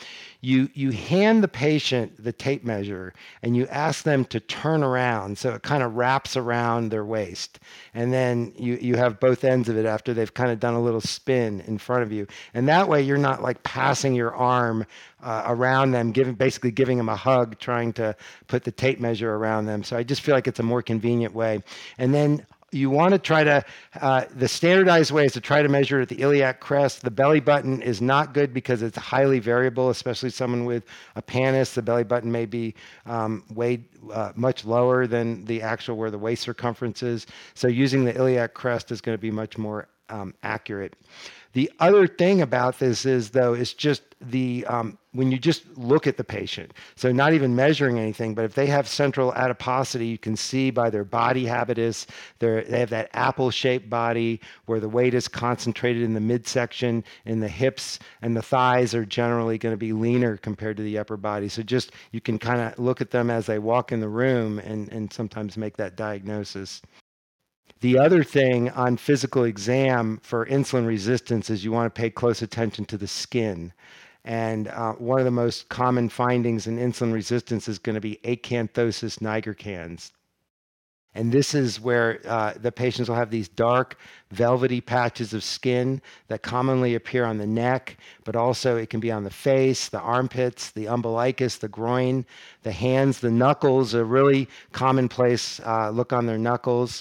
you hand the patient the tape measure and you ask them to turn around so it kind of wraps around their waist. And then you have both ends of it after they've kind of done a little spin in front of you. And that way you're not like passing your arm around them, basically giving them a hug, trying to put the tape measure around them. So I just feel like it's a more convenient way. And then you want to try to, the standardized way is to try to measure at the iliac crest. The belly button is not good because it's highly variable, especially someone with a pannus. The belly button may be way much lower than the actual where the waist circumference is. So using the iliac crest is going to be much more accurate. The other thing about this is, though, is just when you just look at the patient, so not even measuring anything, but if they have central adiposity, you can see by their body habitus, they have that apple-shaped body where the weight is concentrated in the midsection, and the hips and the thighs are generally going to be leaner compared to the upper body. So just you can kind of look at them as they walk in the room and sometimes make that diagnosis. The other thing on physical exam for insulin resistance is you want to pay close attention to the skin. And one of the most common findings in insulin resistance is going to be acanthosis nigricans. And this is where the patients will have these dark, velvety patches of skin that commonly appear on the neck, but also it can be on the face, the armpits, the umbilicus, the groin, the hands, the knuckles, a really commonplace look on their knuckles.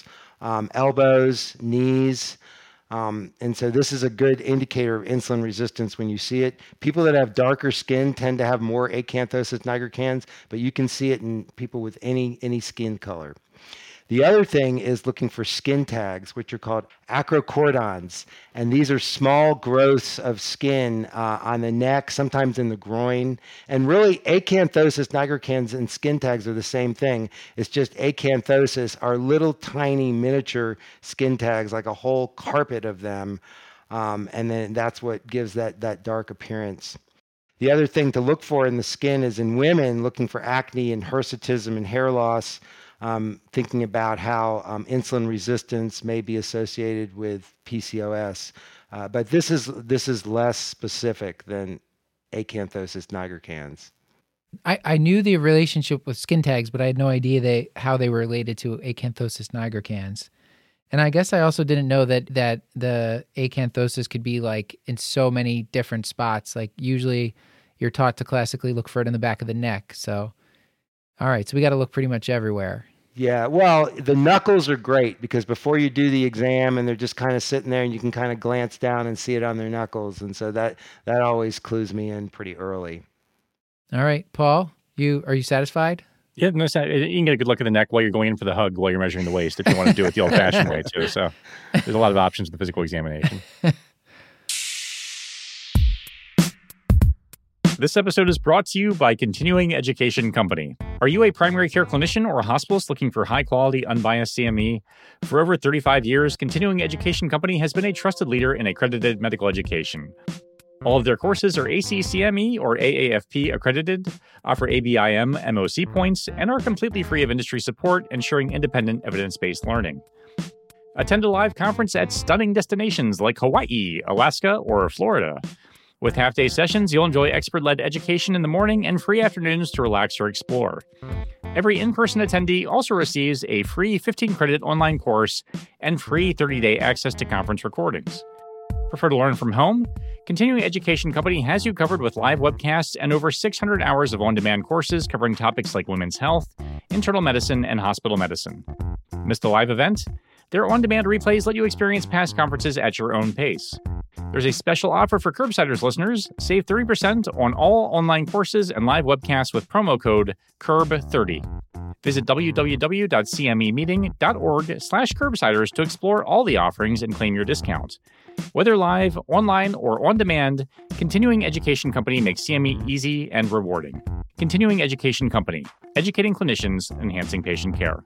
Elbows, knees. And so this is a good indicator of insulin resistance when you see it. People that have darker skin tend to have more acanthosis nigricans, but you can see it in people with any skin color. The other thing is looking for skin tags, which are called acrocordons. And these are small growths of skin on the neck, sometimes in the groin. And really, acanthosis nigricans and skin tags are the same thing. It's just acanthosis are little tiny miniature skin tags, like a whole carpet of them. And then that's what gives that dark appearance. The other thing to look for in the skin is in women, looking for acne and hirsutism and hair loss. Thinking about how insulin resistance may be associated with PCOS, but this is less specific than acanthosis nigricans. I knew the relationship with skin tags, but I had no idea how they were related to acanthosis nigricans. And I guess I also didn't know that the acanthosis could be like in so many different spots. Like usually you're taught to classically look for it in the back of the neck. So, all right, so we got to look pretty much everywhere. Yeah, well, the knuckles are great because before you do the exam and they're just kind of sitting there and you can kind of glance down and see it on their knuckles. And so that always clues me in pretty early. All right, Paul, are you satisfied? Yeah, no, you can get a good look at the neck while you're going in for the hug while you're measuring the waist if you want to do it the old-fashioned way too. So there's a lot of options for the physical examination. This episode is brought to you by Continuing Education Company. Are you a primary care clinician or a hospitalist looking for high-quality, unbiased CME? For over 35 years, Continuing Education Company has been a trusted leader in accredited medical education. All of their courses are ACCME or AAFP accredited, offer ABIM MOC points, and are completely free of industry support, ensuring independent, evidence-based learning. Attend a live conference at stunning destinations like Hawaii, Alaska, or Florida. With half-day sessions, you'll enjoy expert-led education in the morning and free afternoons to relax or explore. Every in-person attendee also receives a free 15-credit online course and free 30-day access to conference recordings. Prefer to learn from home? Continuing Education Company has you covered with live webcasts and over 600 hours of on-demand courses covering topics like women's health, internal medicine, and hospital medicine. Missed a live event? Their on-demand replays let you experience past conferences at your own pace. There's a special offer for Curbsiders listeners. Save 30% on all online courses and live webcasts with promo code CURB30. Visit www.cmemeeting.org/curbsiders to explore all the offerings and claim your discount. Whether live, online, or on demand, Continuing Education Company makes CME easy and rewarding. Continuing Education Company, educating clinicians, enhancing patient care.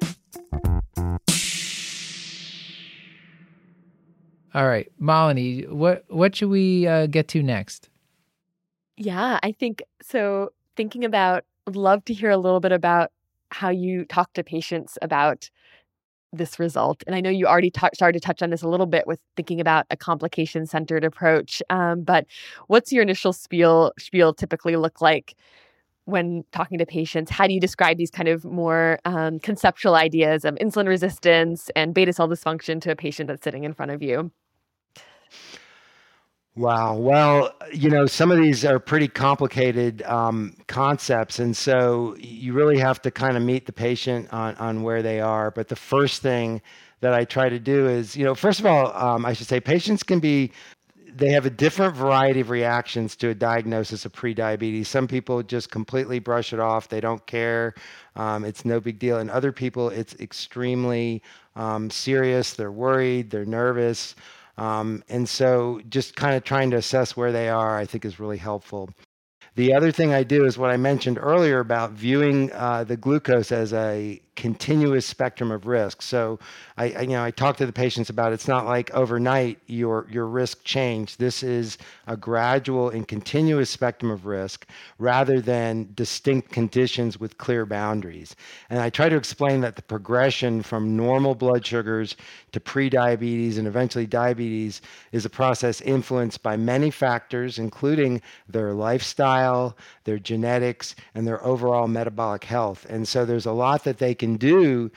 All right, Malini, what should we get to next? Yeah, I think so. Thinking about, would love to hear a little bit about how you talk to patients about this result. And I know you already started to touch on this a little bit with thinking about a complication-centered approach. But what's your initial spiel typically look like when talking to patients? How do you describe these kind of more conceptual ideas of insulin resistance and beta cell dysfunction to a patient that's sitting in front of you? Wow. Well, some of these are pretty complicated concepts. And so you really have to kind of meet the patient on where they are. But the first thing that I try to do is, first of all, I should say patients they have a different variety of reactions to a diagnosis of prediabetes. Some people just completely brush it off. They don't care. It's no big deal. And other people, it's extremely serious. They're worried. They're nervous. And so just kind of trying to assess where they are, I think, is really helpful. The other thing I do is what I mentioned earlier about viewing the glucose as a continuous spectrum of risk. So I talk to the patients about it's not like overnight your risk changed. This is a gradual and continuous spectrum of risk rather than distinct conditions with clear boundaries. And I try to explain that the progression from normal blood sugars to prediabetes and eventually diabetes is a process influenced by many factors, including their lifestyle, their genetics, and their overall metabolic health. And so there's a lot that they can do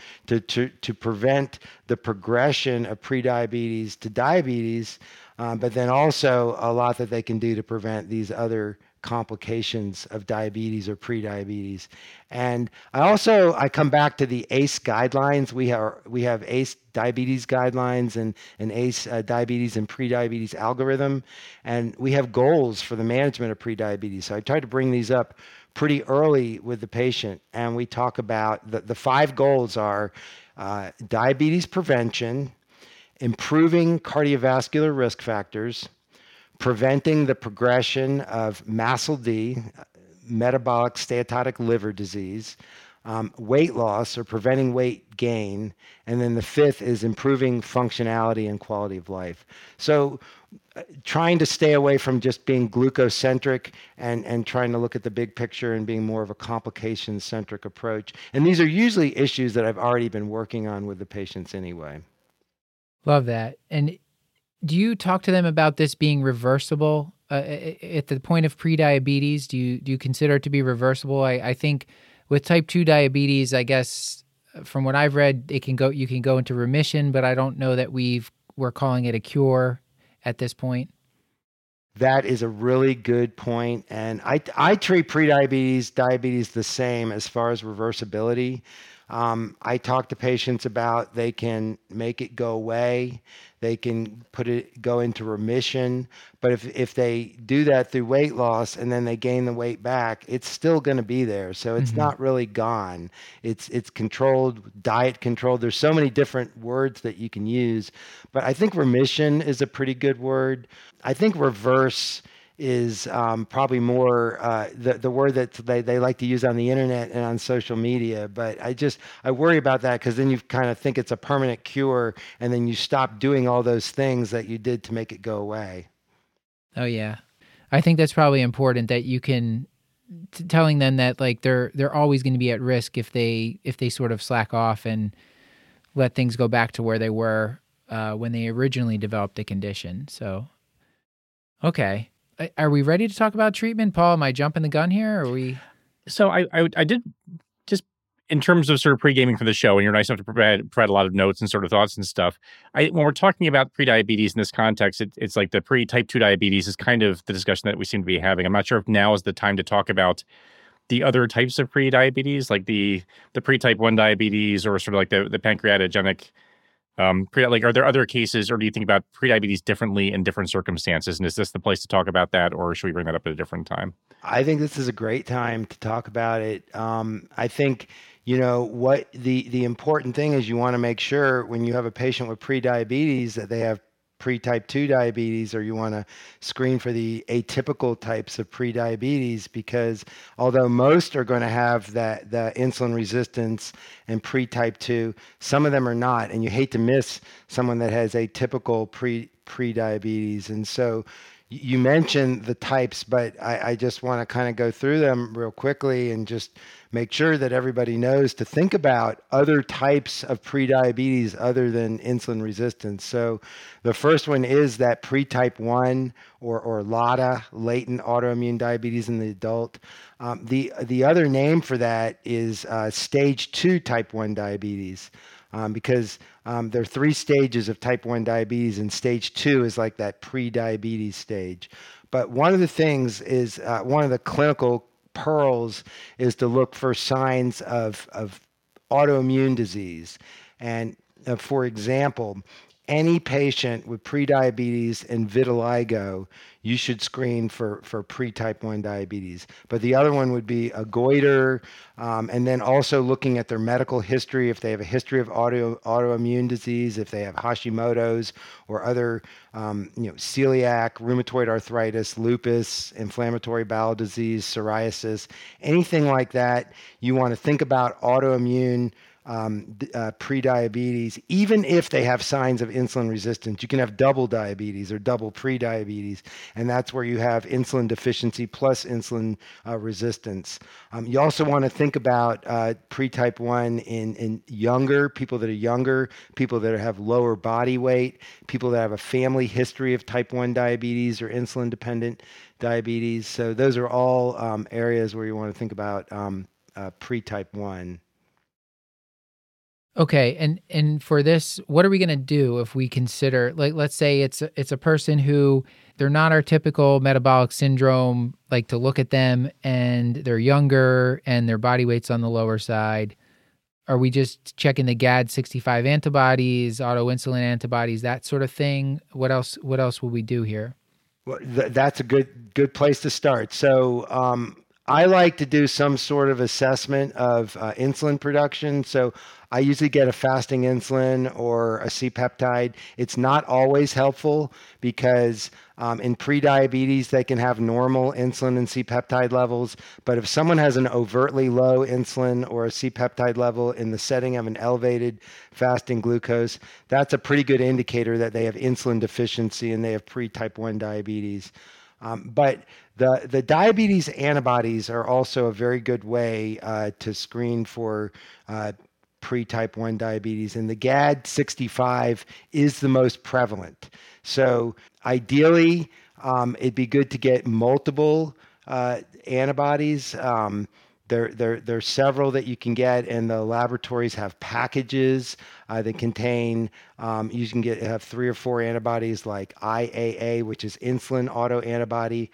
to prevent the progression of prediabetes to diabetes, but then also a lot that they can do to prevent these other complications of diabetes or prediabetes. And I come back to the ACE guidelines. We have ACE diabetes guidelines and ACE diabetes and prediabetes algorithm, and we have goals for the management of prediabetes. So I try to bring these up pretty early with the patient, and we talk about the 5 goals are diabetes prevention, improving cardiovascular risk factors, preventing the progression of MASLD, metabolic steatotic liver disease, weight loss or preventing weight gain, and then the 5th is improving functionality and quality of life. So trying to stay away from just being glucose-centric and trying to look at the big picture and being more of a complication-centric approach. And these are usually issues that I've already been working on with the patients anyway. Love that. And do you talk to them about this being reversible at the point of prediabetes? Do you consider it to be reversible? I think with type 2 diabetes, I guess from what I've read, you can go into remission, but I don't know that we're calling it a cure at this point. That is a really good point. And I treat prediabetes, diabetes the same as far as reversibility. I talk to patients about they can make it go away. They can go into remission. But if they do that through weight loss and then they gain the weight back, it's still going to be there. So it's not really gone. It's controlled, diet controlled. There's so many different words that you can use. But I think remission is a pretty good word. I think reverse is probably more the word that they like to use on the internet and on social media. But I worry about that because then you kind of think it's a permanent cure and then you stop doing all those things that you did to make it go away. Oh, yeah. I think that's probably important that you can telling them that like they're always going to be at risk if they sort of slack off and let things go back to where they were when they originally developed the condition. So, okay. Are we ready to talk about treatment, Paul? Am I jumping the gun here? Or are we? So I did just in terms of sort of pre-gaming for the show, and you're nice enough to provide a lot of notes and sort of thoughts and stuff. When we're talking about prediabetes in this context, it's like the pre-type 2 diabetes is kind of the discussion that we seem to be having. I'm not sure if now is the time to talk about the other types of pre-diabetes, like the pre-type 1 diabetes, or sort of like the pancreatogenic. Are there other cases, or do you think about prediabetes differently in different circumstances? And is this the place to talk about that, or should we bring that up at a different time? I think this is a great time to talk about it. I think, what the important thing is, you want to make sure when you have a patient with prediabetes that they have pre-type 2 diabetes, or you want to screen for the atypical types of prediabetes, because although most are going to have the insulin resistance and pre-type 2, some of them are not, and you hate to miss someone that has atypical pre-diabetes. And so you mentioned the types, but I just want to kind of go through them real quickly and just make sure that everybody knows to think about other types of prediabetes other than insulin resistance. So the first one is that pre-type 1 or LADA, latent autoimmune diabetes in the adult. The other name for that is stage 2 type 1 diabetes. Because there are 3 stages of type 1 diabetes, and stage 2 is like that pre-diabetes stage. But one of the things is, one of the clinical pearls is to look for signs of autoimmune disease. And for example, any patient with prediabetes and vitiligo, you should screen for pre-type 1 diabetes. But the other one would be a goiter, and then also looking at their medical history, if they have a history of autoimmune disease, if they have Hashimoto's or other celiac, rheumatoid arthritis, lupus, inflammatory bowel disease, psoriasis, anything like that. You want to think about autoimmune pre-diabetes, even if they have signs of insulin resistance. You can have double diabetes or double pre-diabetes, and that's where you have insulin deficiency plus insulin resistance. You also want to think about pre-type 1 in younger people that have lower body weight, people that have a family history of type 1 diabetes or insulin dependent diabetes. So those are all areas where you want to think about pre-type 1. Okay, and for this, what are we going to do if we consider, like, let's say it's a person who they're not our typical metabolic syndrome, like to look at them and they're younger and their body weight's on the lower side. Are we just checking the GAD65 antibodies, autoinsulin antibodies, that sort of thing? What else will we do here? Well, that's a good place to start. So I like to do some sort of assessment of insulin production. So I usually get a fasting insulin or a C-peptide. It's not always helpful because in prediabetes, they can have normal insulin and C-peptide levels. But if someone has an overtly low insulin or a C-peptide level in the setting of an elevated fasting glucose, that's a pretty good indicator that they have insulin deficiency and they have pre-type 1 diabetes. But the diabetes antibodies are also a very good way to screen for pre-type 1 diabetes, and the GAD65 is the most prevalent. So ideally, it'd be good to get multiple antibodies. There's several that you can get, and the laboratories have packages that contain, you can have 3 or 4 antibodies like IAA, which is insulin autoantibody,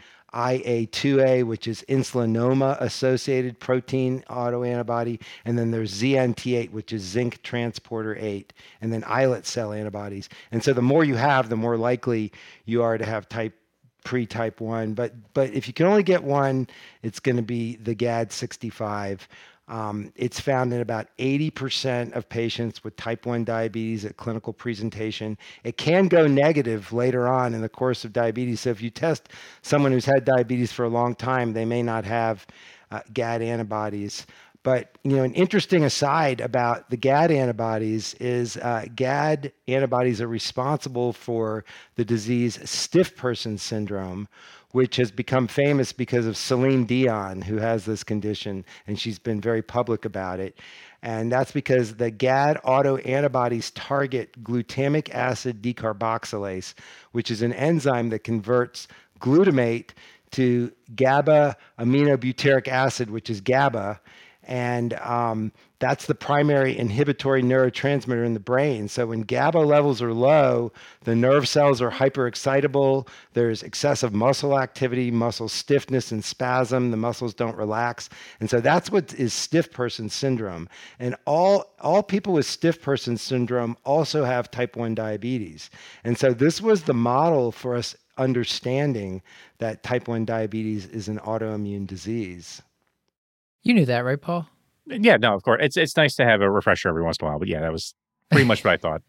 IA2A, which is insulinoma-associated protein autoantibody, and then there's ZNT8, which is zinc transporter 8, and then islet cell antibodies. And so the more you have, the more likely you are to have pre-type 1. But if you can only get one, it's going to be the GAD65. It's found in about 80% of patients with type 1 diabetes at clinical presentation. It can go negative later on in the course of diabetes. So if you test someone who's had diabetes for a long time, they may not have GAD antibodies. But an interesting aside about the GAD antibodies is GAD antibodies are responsible for the disease stiff person syndrome, which has become famous because of Celine Dion, who has this condition, and she's been very public about it. And that's because the GAD autoantibodies target glutamic acid decarboxylase, which is an enzyme that converts glutamate to GABA aminobutyric acid, which is GABA. And that's the primary inhibitory neurotransmitter in the brain. So when GABA levels are low, the nerve cells are hyperexcitable. There's excessive muscle activity, muscle stiffness and spasm. The muscles don't relax. And so that's what is stiff person syndrome. And all people with stiff person syndrome also have type 1 diabetes. And so this was the model for us understanding that type 1 diabetes is an autoimmune disease. You knew that, right, Paul? Yeah, no, of course. It's nice to have a refresher every once in a while, but yeah, that was pretty much what I thought.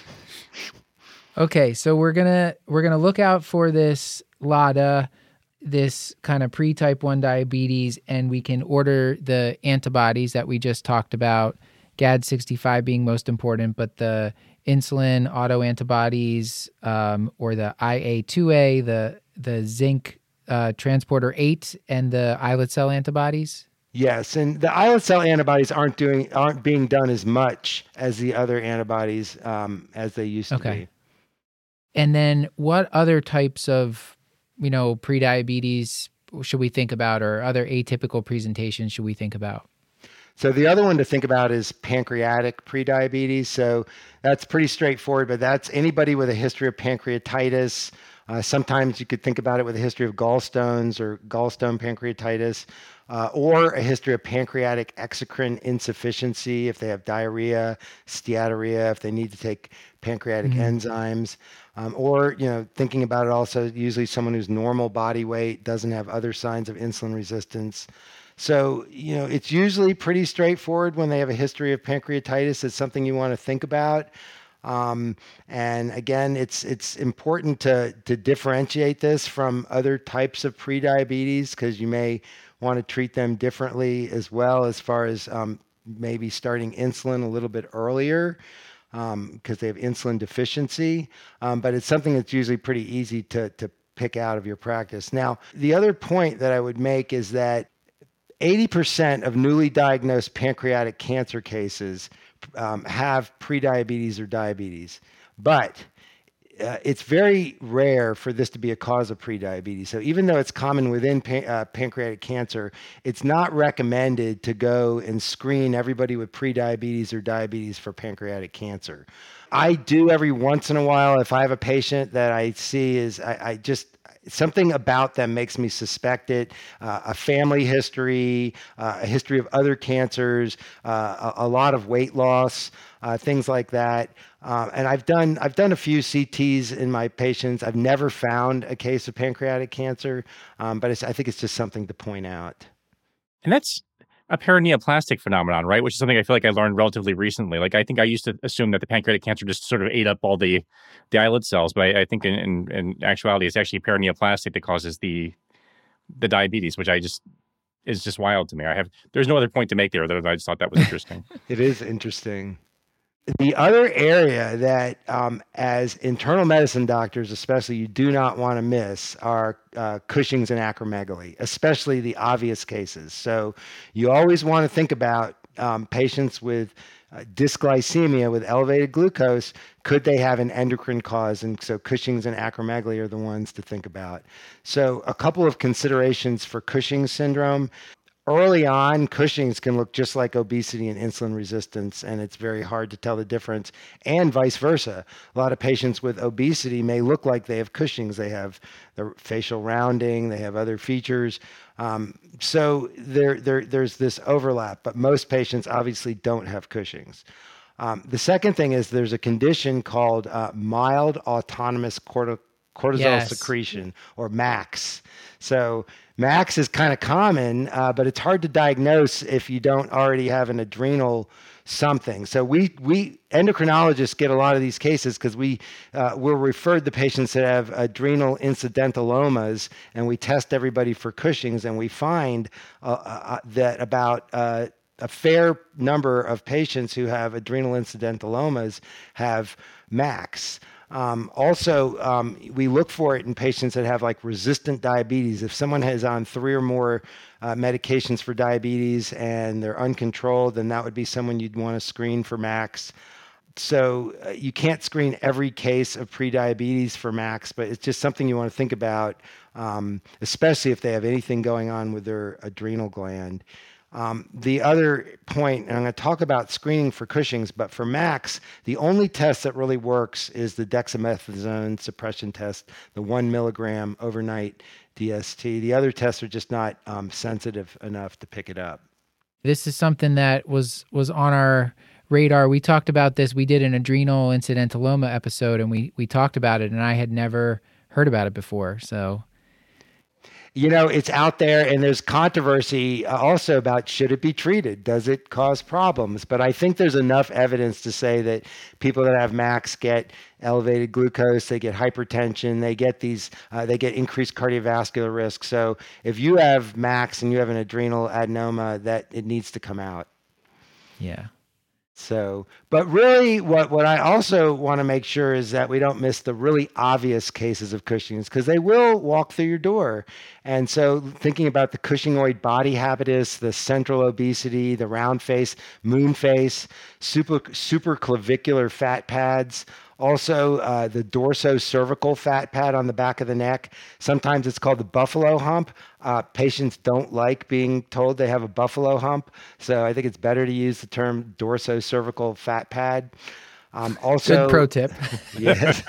Okay, so we're gonna look out for this LADA, this kind of pre-type 1 diabetes, and we can order the antibodies that we just talked about, GAD65 being most important, but the insulin autoantibodies or the IA2A, the zinc transporter 8, and the islet cell antibodies. Yes, and the islet cell antibodies aren't being done as much as the other antibodies as they used to be. And then what other types of, prediabetes should we think about, or other atypical presentations should we think about? So the other one to think about is pancreatic prediabetes. So that's pretty straightforward, but that's anybody with a history of pancreatitis. Sometimes you could think about it with a history of gallstones or gallstone pancreatitis, or a history of pancreatic exocrine insufficiency if they have diarrhea, steatorrhea, if they need to take pancreatic enzymes, or thinking about it also usually someone who's normal body weight, doesn't have other signs of insulin resistance. So, it's usually pretty straightforward when they have a history of pancreatitis. It's something you want to think about. And again, it's important to differentiate this from other types of prediabetes because you may want to treat them differently as well, as far as maybe starting insulin a little bit earlier because they have insulin deficiency. But it's something that's usually pretty easy to pick out of your practice. Now, the other point that I would make is that 80% of newly diagnosed pancreatic cancer cases have prediabetes or diabetes, but it's very rare for this to be a cause of prediabetes. So even though it's common within pancreatic cancer, it's not recommended to go and screen everybody with prediabetes or diabetes for pancreatic cancer. I do every once in a while if I have a patient that I see is I just something about them makes me suspect it. A family history, a history of other cancers, a lot of weight loss, things like that. And I've done a few CTs in my patients. I've never found a case of pancreatic cancer, but I think it's just something to point out. And that's a paraneoplastic phenomenon, right? Which is something I feel like I learned relatively recently. Like I think I used to assume that the pancreatic cancer just sort of ate up all the islet cells, but I think in actuality, it's actually paraneoplastic that causes the diabetes, which is just wild to me. There's no other point to make there, though. I just thought that was interesting. It is interesting. The other area that, as internal medicine doctors, especially, you do not want to miss are Cushing's and acromegaly, especially the obvious cases. So you always want to think about patients with dysglycemia, with elevated glucose. Could they have an endocrine cause? And so Cushing's and acromegaly are the ones to think about. So a couple of considerations for Cushing's syndrome. Early on, Cushing's can look just like obesity and insulin resistance, and it's very hard to tell the difference, and vice versa. A lot of patients with obesity may look like they have Cushing's. They have the facial rounding, they have other features. So there's this overlap, but most patients obviously don't have Cushing's. The second thing is there's a condition called mild autonomous cortisol secretion, or MAX. So MAX is kind of common, but it's hard to diagnose if you don't already have an adrenal something. So we endocrinologists get a lot of these cases because we're referred the patients that have adrenal incidentalomas, and we test everybody for Cushing's, and we find that about a fair number of patients who have adrenal incidentalomas have MAX. Also, we look for it in patients that have like resistant diabetes. If someone is on 3 or more medications for diabetes and they're uncontrolled, then that would be someone you'd want to screen for MAX. You can't screen every case of prediabetes for MACs, but it's just something you want to think about, especially if they have anything going on with their adrenal gland. The other point, and I'm going to talk about screening for Cushing's, but for MACs, the only test that really works is the dexamethasone suppression test, the 1 milligram overnight DST. The other tests are just not sensitive enough to pick it up. This is something that was on our radar. We talked about this. We did an adrenal incidentalloma episode, and we talked about it, and I had never heard about it before. So, it's out there, and there's controversy also about should it be treated? Does it cause problems? But I think there's enough evidence to say that people that have MACs get elevated glucose, they get hypertension, they get increased cardiovascular risk. So if you have MACs and you have an adrenal adenoma, that it needs to come out. Yeah. So, but really what I also want to make sure is that we don't miss the really obvious cases of Cushing's, because they will walk through your door. And so thinking about the Cushingoid body habitus, the central obesity, the round face, moon face, supraclavicular fat pads, also the dorsocervical fat pad on the back of the neck. Sometimes it's called the buffalo hump. Patients don't like being told they have a buffalo hump, so I think it's better to use the term dorsocervical fat pad. Also, good pro tip. Yes.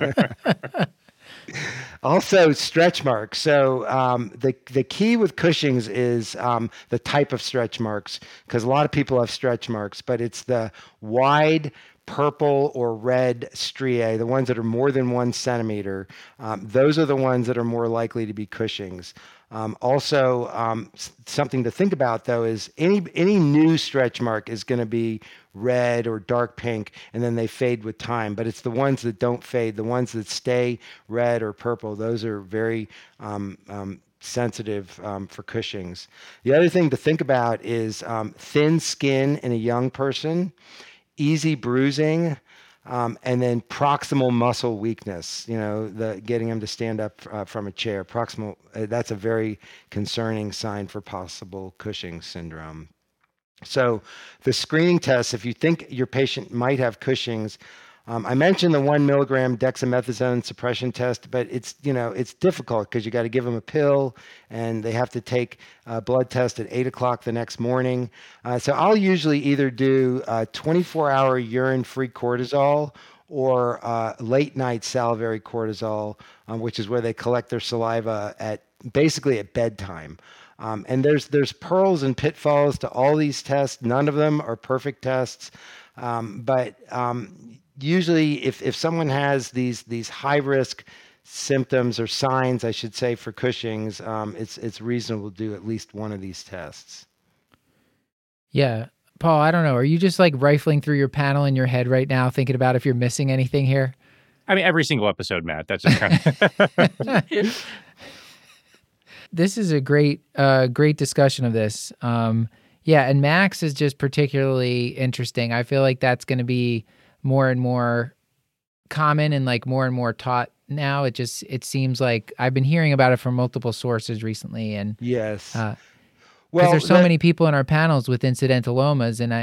Also, stretch marks. So the key with Cushing's is the type of stretch marks, because a lot of people have stretch marks, but it's the wide purple or red striae, the ones that are more than 1 centimeter. Those are the ones that are more likely to be Cushing's. Also, something to think about, though, is any new stretch mark is going to be red or dark pink, and then they fade with time. But it's the ones that don't fade, the ones that stay red or purple, those are very sensitive for Cushing's. The other thing to think about is thin skin in a young person, easy bruising, and then proximal muscle weakness, getting them to stand up from a chair. Proximal, that's a very concerning sign for possible Cushing's syndrome. So the screening tests, if you think your patient might have Cushing's, I mentioned the 1 milligram dexamethasone suppression test, but it's difficult because you got to give them a pill and they have to take a blood test at 8 o'clock the next morning. So I'll usually either do 24-hour urine-free cortisol or late night salivary cortisol, which is where they collect their saliva at bedtime. And there's pearls and pitfalls to all these tests. None of them are perfect tests, but usually if someone has these high risk symptoms or signs, I should say, for Cushing's, it's reasonable to do at least one of these tests. Yeah. Paul, I don't know. Are you just like rifling through your panel in your head right now, thinking about if you're missing anything here? I mean, every single episode, Matt. That's just kind of... This is a great discussion of this. Yeah, and MACs is just particularly interesting. I feel like that's going to be more and more common and like more and more taught now. It seems like I've been hearing about it from multiple sources recently, and yes, because there's so many people in our panels with incidentalomas, and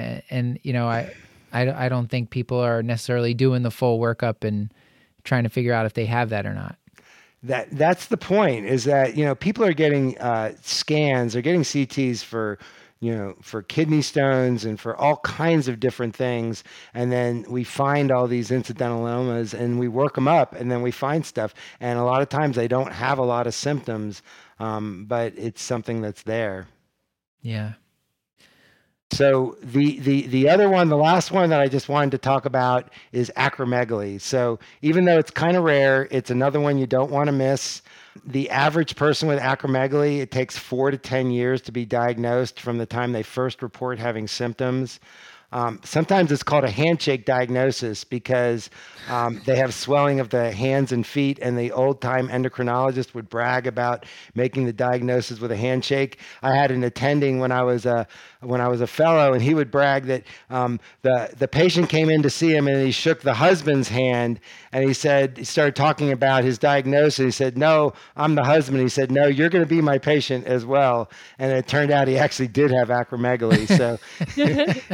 I don't think people are necessarily doing the full workup and trying to figure out if they have that or not. That's the point, is that people are getting scans, they're getting CTs for kidney stones and for all kinds of different things. And then we find all these incidentalomas and we work them up, and then we find stuff. And a lot of times they don't have a lot of symptoms, but it's something that's there. Yeah. So the other one, the last one that I just wanted to talk about is acromegaly. So even though it's kind of rare, it's another one you don't want to miss. The average person with acromegaly, it takes 4 to 10 years to be diagnosed from the time they first report having symptoms. Sometimes it's called a handshake diagnosis because they have swelling of the hands and feet, and the old-time endocrinologist would brag about making the diagnosis with a handshake. I had an attending when I was a fellow, and he would brag that the patient came in to see him, and he shook the husband's hand, and he started talking about his diagnosis. He said, "No, I'm the husband." He said, "No, you're going to be my patient as well." And it turned out he actually did have acromegaly. So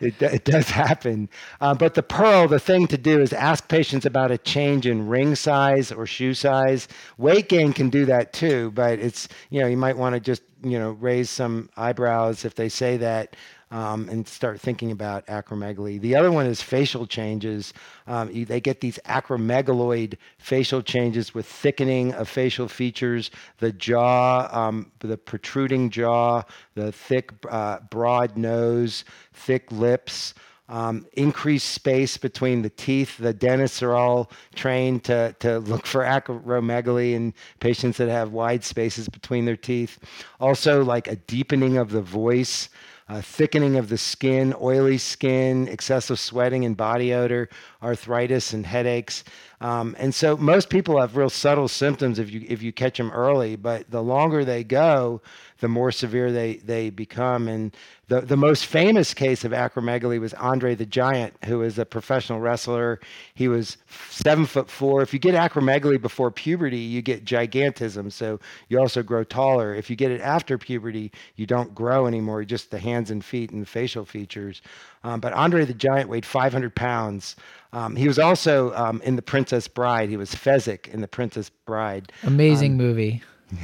It does happen. But the Pearl, the thing to do is ask patients about a change in ring size or shoe size. Weight gain can do that too, but it's, you might want to just, raise some eyebrows if they say that. And start thinking about acromegaly. The other one is facial changes. They get these acromegaloid facial changes with thickening of facial features, the jaw, the protruding jaw, the thick, broad nose, thick lips, increased space between the teeth. The dentists are all trained to look for acromegaly in patients that have wide spaces between their teeth. Also, like a deepening of the voice, thickening of the skin, oily skin, excessive sweating and body odor, arthritis and headaches. And so most people have real subtle symptoms if you catch them early, but the longer they go, the more severe they become. And the most famous case of acromegaly was Andre the Giant, who was a professional wrestler. He was 7'4". If you get acromegaly before puberty, you get gigantism, so you also grow taller. If you get it after puberty, you don't grow anymore, just the hands and feet and the facial features. But Andre the Giant weighed 500 pounds. He was also in The Princess Bride. He was Fezzik in The Princess Bride. Amazing movie.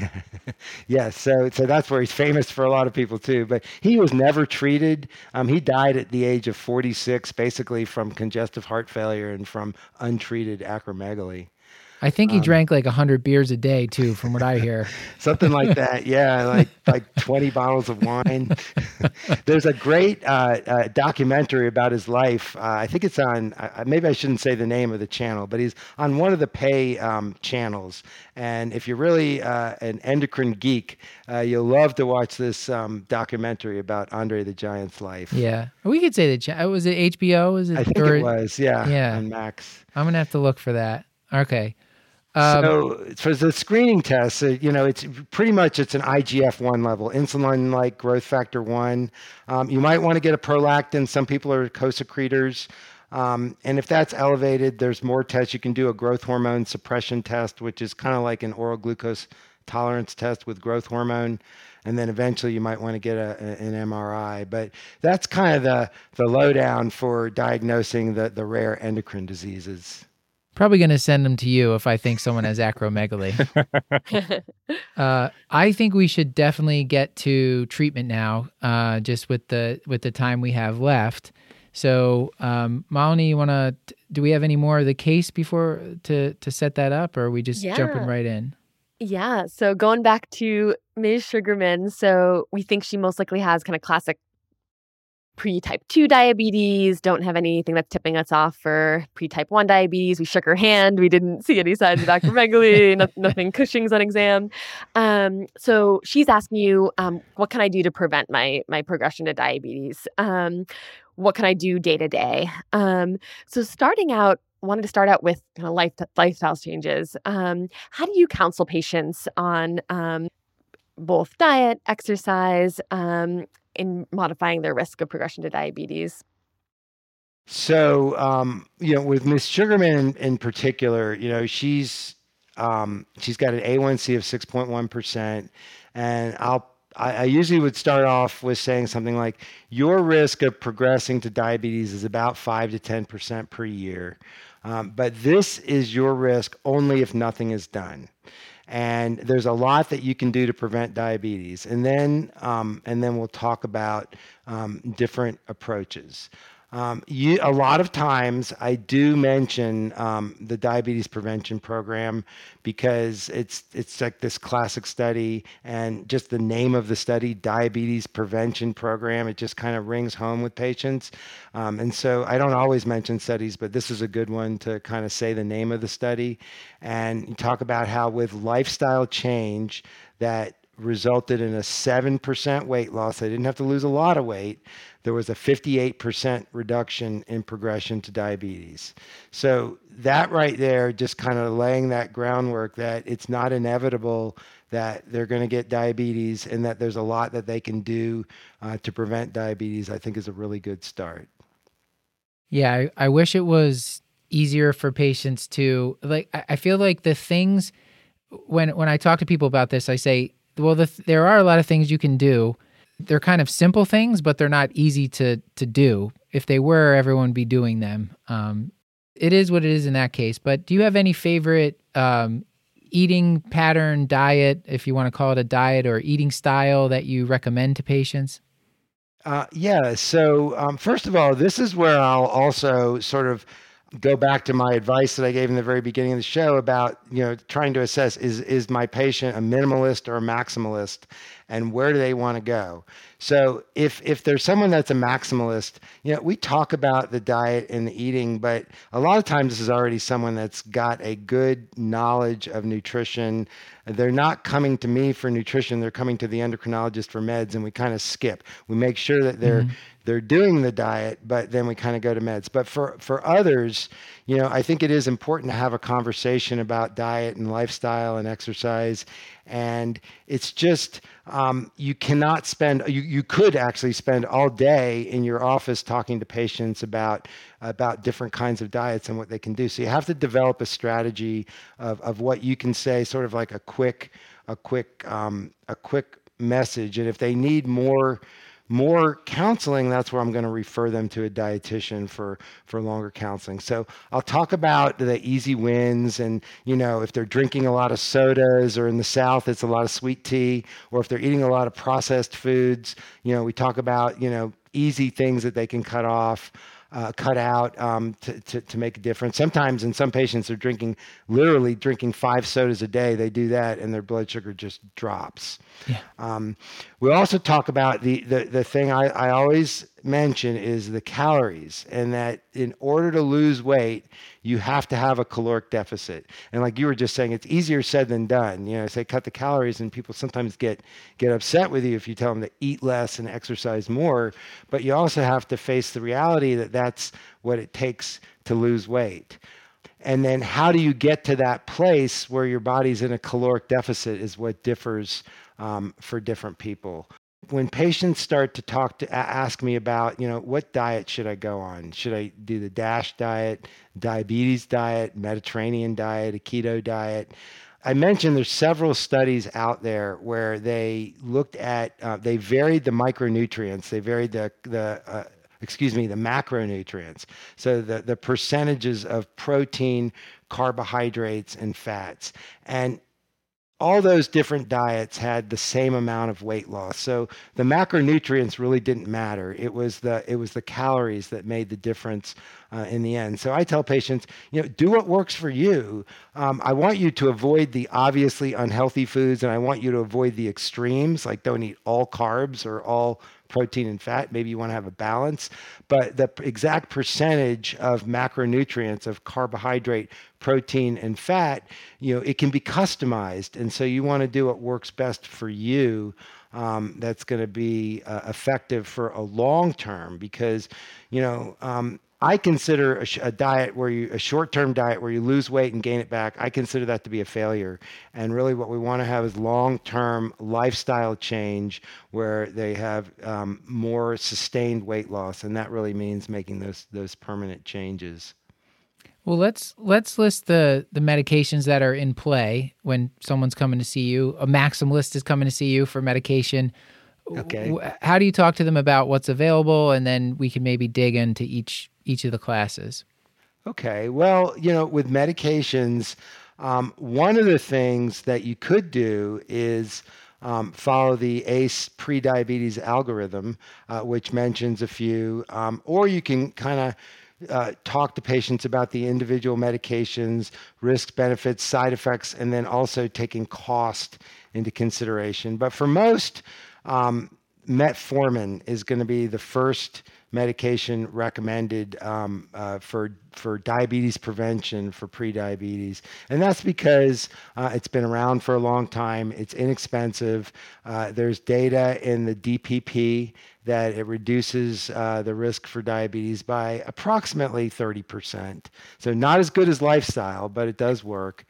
Yes, so that's where he's famous for a lot of people too. But he was never treated. He died at the age of 46, basically from congestive heart failure and from untreated acromegaly. I think he drank like 100 beers a day too, from what I hear. Something like that, yeah, like 20 bottles of wine. There's a great documentary about his life. I think it's on, maybe I shouldn't say the name of the channel, but he's on one of the pay channels. And if you're really an endocrine geek, you'll love to watch this documentary about Andre the Giant's life. Yeah. We could say was it HBO? I think it was, yeah, on Max. I'm going to have to look for that. Okay. So for the screening test, it's pretty much it's an IGF-1 level, insulin-like growth factor 1. You might want to get a prolactin. Some people are co-secretors. And if that's elevated, there's more tests. You can do a growth hormone suppression test, which is kind of like an oral glucose tolerance test with growth hormone. And then eventually you might want to get an MRI. But that's kind of the lowdown for diagnosing the rare endocrine diseases. Probably going to send them to you if I think someone has acromegaly. I think we should definitely get to treatment now, just with the time we have left. So, Malini, do we have any more of the case before to set that up, or are we just jumping right in? Yeah. So going back to Ms. Sugarman, so we think she most likely has kind of classic pre-type 2 diabetes, don't have anything that's tipping us off for pre-type 1 diabetes. We shook her hand. We didn't see any signs of acromegaly, nothing Cushing's on exam. So she's asking you, what can I do to prevent my progression to diabetes? What can I do day to day? So wanted to start out with kind of lifestyle changes. How do you counsel patients on both diet, exercise, in modifying their risk of progression to diabetes? So, with Ms. Sugarman in particular, she's got an A1C of 6.1%, and I usually would start off with saying something like, your risk of progressing to diabetes is about 5 to 10% per year. But this is your risk only if nothing is done. And there's a lot that you can do to prevent diabetes. And then we'll talk about different approaches. A lot of times I do mention the diabetes prevention program because it's like this classic study, and just the name of the study, diabetes prevention program, it just kind of rings home with patients. And so I don't always mention studies, but this is a good one to kind of say the name of the study. And you talk about how with lifestyle change that resulted in a 7% weight loss. They didn't have to lose a lot of weight. There was a 58% reduction in progression to diabetes. So that right there, just kind of laying that groundwork that it's not inevitable that they're going to get diabetes and that there's a lot that they can do to prevent diabetes, I think is a really good start. Yeah, I wish it was easier for patients to, I feel like the things, when I talk to people about this, I say, well, there are a lot of things you can do. They're kind of simple things, but they're not easy to do. if they were, everyone would be doing them. It is what it is in that case. But do you have any favorite eating pattern, diet, if you want to call it a diet, or eating style that you recommend to patients? Yeah. So first of all, this is where I'll also sort of go back to my advice that I gave in the very beginning of the show about, trying to assess is my patient a minimalist or a maximalist, and where do they want to go? So if there's someone that's a maximalist, we talk about the diet and the eating, but a lot of times this is already someone that's got a good knowledge of nutrition. They're not coming to me for nutrition. They're coming to the endocrinologist for meds, and we kind of skip. We make sure that they're doing the diet, but then we kind of go to meds. But for others, I think it is important to have a conversation about diet and lifestyle and exercise. And it's just, you cannot spend, you could actually spend all day in your office talking to patients about different kinds of diets and what they can do. So you have to develop a strategy of what you can say, sort of like a quick message. And if they need more counseling, that's where I'm going to refer them to a dietitian for longer counseling. So I'll talk about the easy wins, and if they're drinking a lot of sodas, or in the South it's a lot of sweet tea, or if they're eating a lot of processed foods, we talk about easy things that they can cut out to make a difference. Sometimes in some patients they're literally drinking 5 sodas a day. They do that and their blood sugar just drops. Yeah. We also talk about the thing I always mention is the calories, and that in order to lose weight, you have to have a caloric deficit. And like you were just saying, it's easier said than done. Say cut the calories, and people sometimes get upset with you if you tell them to eat less and exercise more. But you also have to face the reality that that's what it takes to lose weight. And then how do you get to that place where your body's in a caloric deficit is what differs for different people. When patients start to ask me about, what diet should I go on? Should I do the DASH diet, diabetes diet, Mediterranean diet, a keto diet? I mentioned there's several studies out there where they looked at, they varied the micronutrients, they varied the macronutrients. So the percentages of protein, carbohydrates, and fats. And all those different diets had the same amount of weight loss. So the macronutrients really didn't matter. It was the calories that made the difference in the end. So I tell patients, do what works for you. I want you to avoid the obviously unhealthy foods, and I want you to avoid the extremes, like don't eat all carbs or all protein and fat. Maybe you want to have a balance, but the exact percentage of macronutrients of carbohydrate, protein, and fat, it can be customized. And so you want to do what works best for you. That's going to be effective for a long term, because, I consider a short-term diet where you lose weight and gain it back, I consider that to be a failure. And really what we want to have is long-term lifestyle change where they have more sustained weight loss. And that really means making those permanent changes. Well, let's list the medications that are in play when someone's coming to see you. A maximalist is coming to see you for medication. Okay. How do you talk to them about what's available, and then we can maybe dig into each of the classes? Okay. Well, with medications, one of the things that you could do is follow the ACE prediabetes algorithm, which mentions a few, or you can kind of talk to patients about the individual medications, risks, benefits, side effects, and then also taking cost into consideration. But for most, metformin is going to be the first medication recommended for diabetes prevention for prediabetes. And that's because it's been around for a long time. It's inexpensive. There's data in the DPP that it reduces the risk for diabetes by approximately 30%. So not as good as lifestyle, but it does work.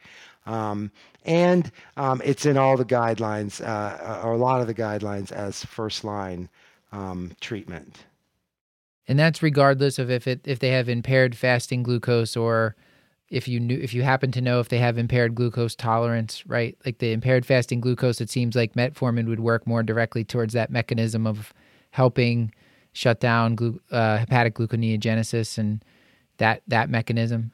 And it's in all the guidelines, or a lot of the guidelines, as first-line treatment. And that's regardless of if they have impaired fasting glucose, or if you happen to know if they have impaired glucose tolerance, right? Like the impaired fasting glucose, it seems like metformin would work more directly towards that mechanism of helping shut down hepatic gluconeogenesis and that mechanism?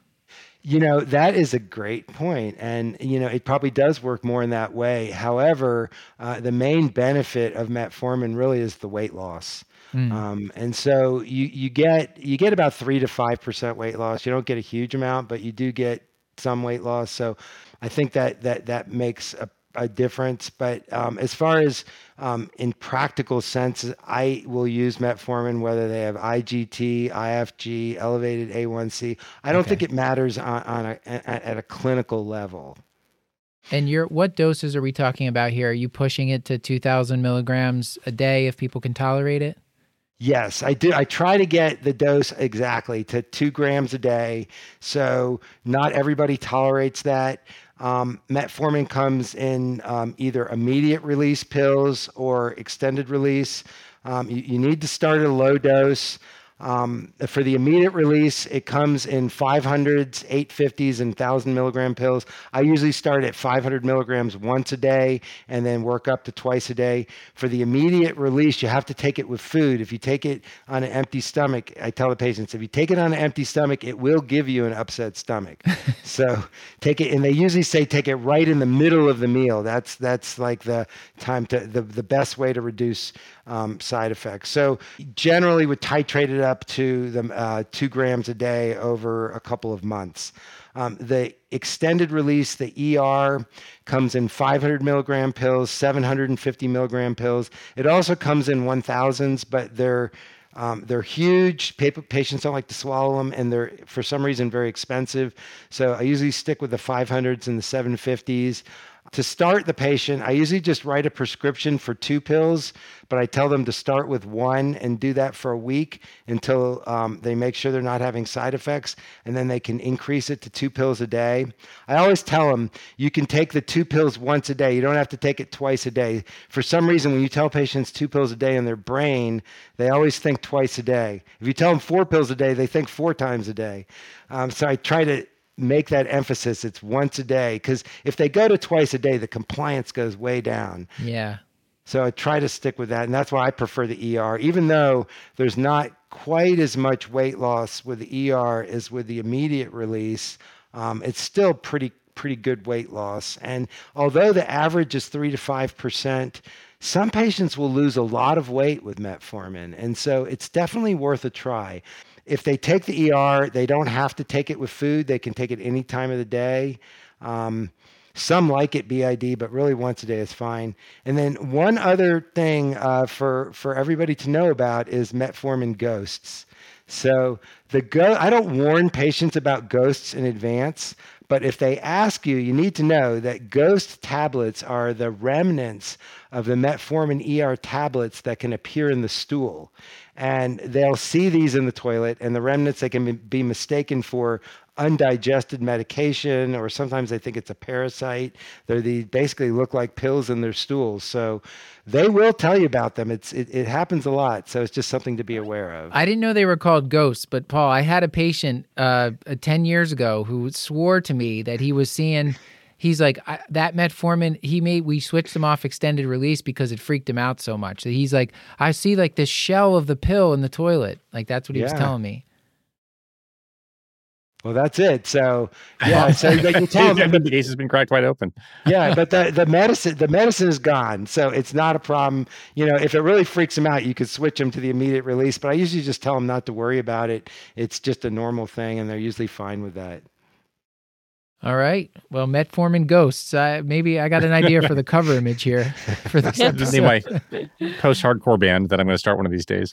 That is a great point. And, it probably does work more in that way. However, the main benefit of metformin really is the weight loss. And so you get about 3 to 5% weight loss. You don't get a huge amount, but you do get some weight loss. So I think that makes a difference. But as far as in practical sense, I will use metformin whether they have IGT, IFG, elevated A1C. I don't think it matters at a clinical level. And what doses are we talking about here? Are you pushing it to 2,000 milligrams a day if people can tolerate it? Yes, I do. I try to get the dose exactly to 2 grams a day. So not everybody tolerates that. Metformin comes in either immediate release pills or extended release. You need to start at a low dose. For the immediate release, it comes in 500s, 850s, and 1,000 milligram pills. I usually start at 500 milligrams once a day and then work up to twice a day. For the immediate release, you have to take it with food. If you take it on an empty stomach, I tell the patients, if you take it on an empty stomach, it will give you an upset stomach. So take it, and they usually say take it right in the middle of the meal. That's like the time the best way to reduce side effects. So generally would titrate it up to the 2 grams a day over a couple of months. The extended release, the ER, comes in 500 milligram pills, 750 milligram pills. It also comes in 1,000s, but they're huge. Patients don't like to swallow them, and they're, for some reason, very expensive. So I usually stick with the 500s and the 750s. To start the patient, I usually just write a prescription for 2 pills, but I tell them to start with 1 and do that for a week until they make sure they're not having side effects, and then they can increase it to 2 pills a day. I always tell them you can take the 2 pills once a day. You don't have to take it twice a day. For some reason, when you tell patients 2 pills a day in their brain, they always think twice a day. If you tell them 4 pills a day, they think 4 times a day. So I try to make that emphasis. It's once a day, because if they go to twice a day, the compliance goes way down. Yeah. So I try to stick with that, and that's why I prefer the ER, even though there's not quite as much weight loss with the ER as with the immediate release. It's still pretty good weight loss, and although the average is 3 to 5%, some patients will lose a lot of weight with metformin, and so it's definitely worth a try. If they take the ER, they don't have to take it with food. They can take it any time of the day. Some like it BID, but really once a day is fine. And then one other thing for everybody to know about is metformin ghosts. So I don't warn patients about ghosts in advance, but if they ask you, you need to know that ghost tablets are the remnants of the metformin ER tablets that can appear in the stool. And they'll see these in the toilet, and the remnants, they can be mistaken for undigested medication, or sometimes they think it's a parasite. They basically look like pills in their stools. So they will tell you about them. It happens a lot. So it's just something to be aware of. I didn't know they were called ghosts, but Paul, I had a patient 10 years ago who swore to me that he was seeing... He's like, that metformin, we switched him off extended release because it freaked him out so much. So he's like, I see like this shell of the pill in the toilet. Like, that's what he was telling me. Well, that's it. So, yeah. So you tell him the case has been cracked wide open. Yeah, but the medicine is gone. So it's not a problem. If it really freaks him out, you could switch him to the immediate release. But I usually just tell them not to worry about it. It's just a normal thing, and they're usually fine with that. All right. Well, metformin ghosts. Maybe I got an idea for the cover image here for this episode. This is my post-hardcore band that I'm going to start one of these days.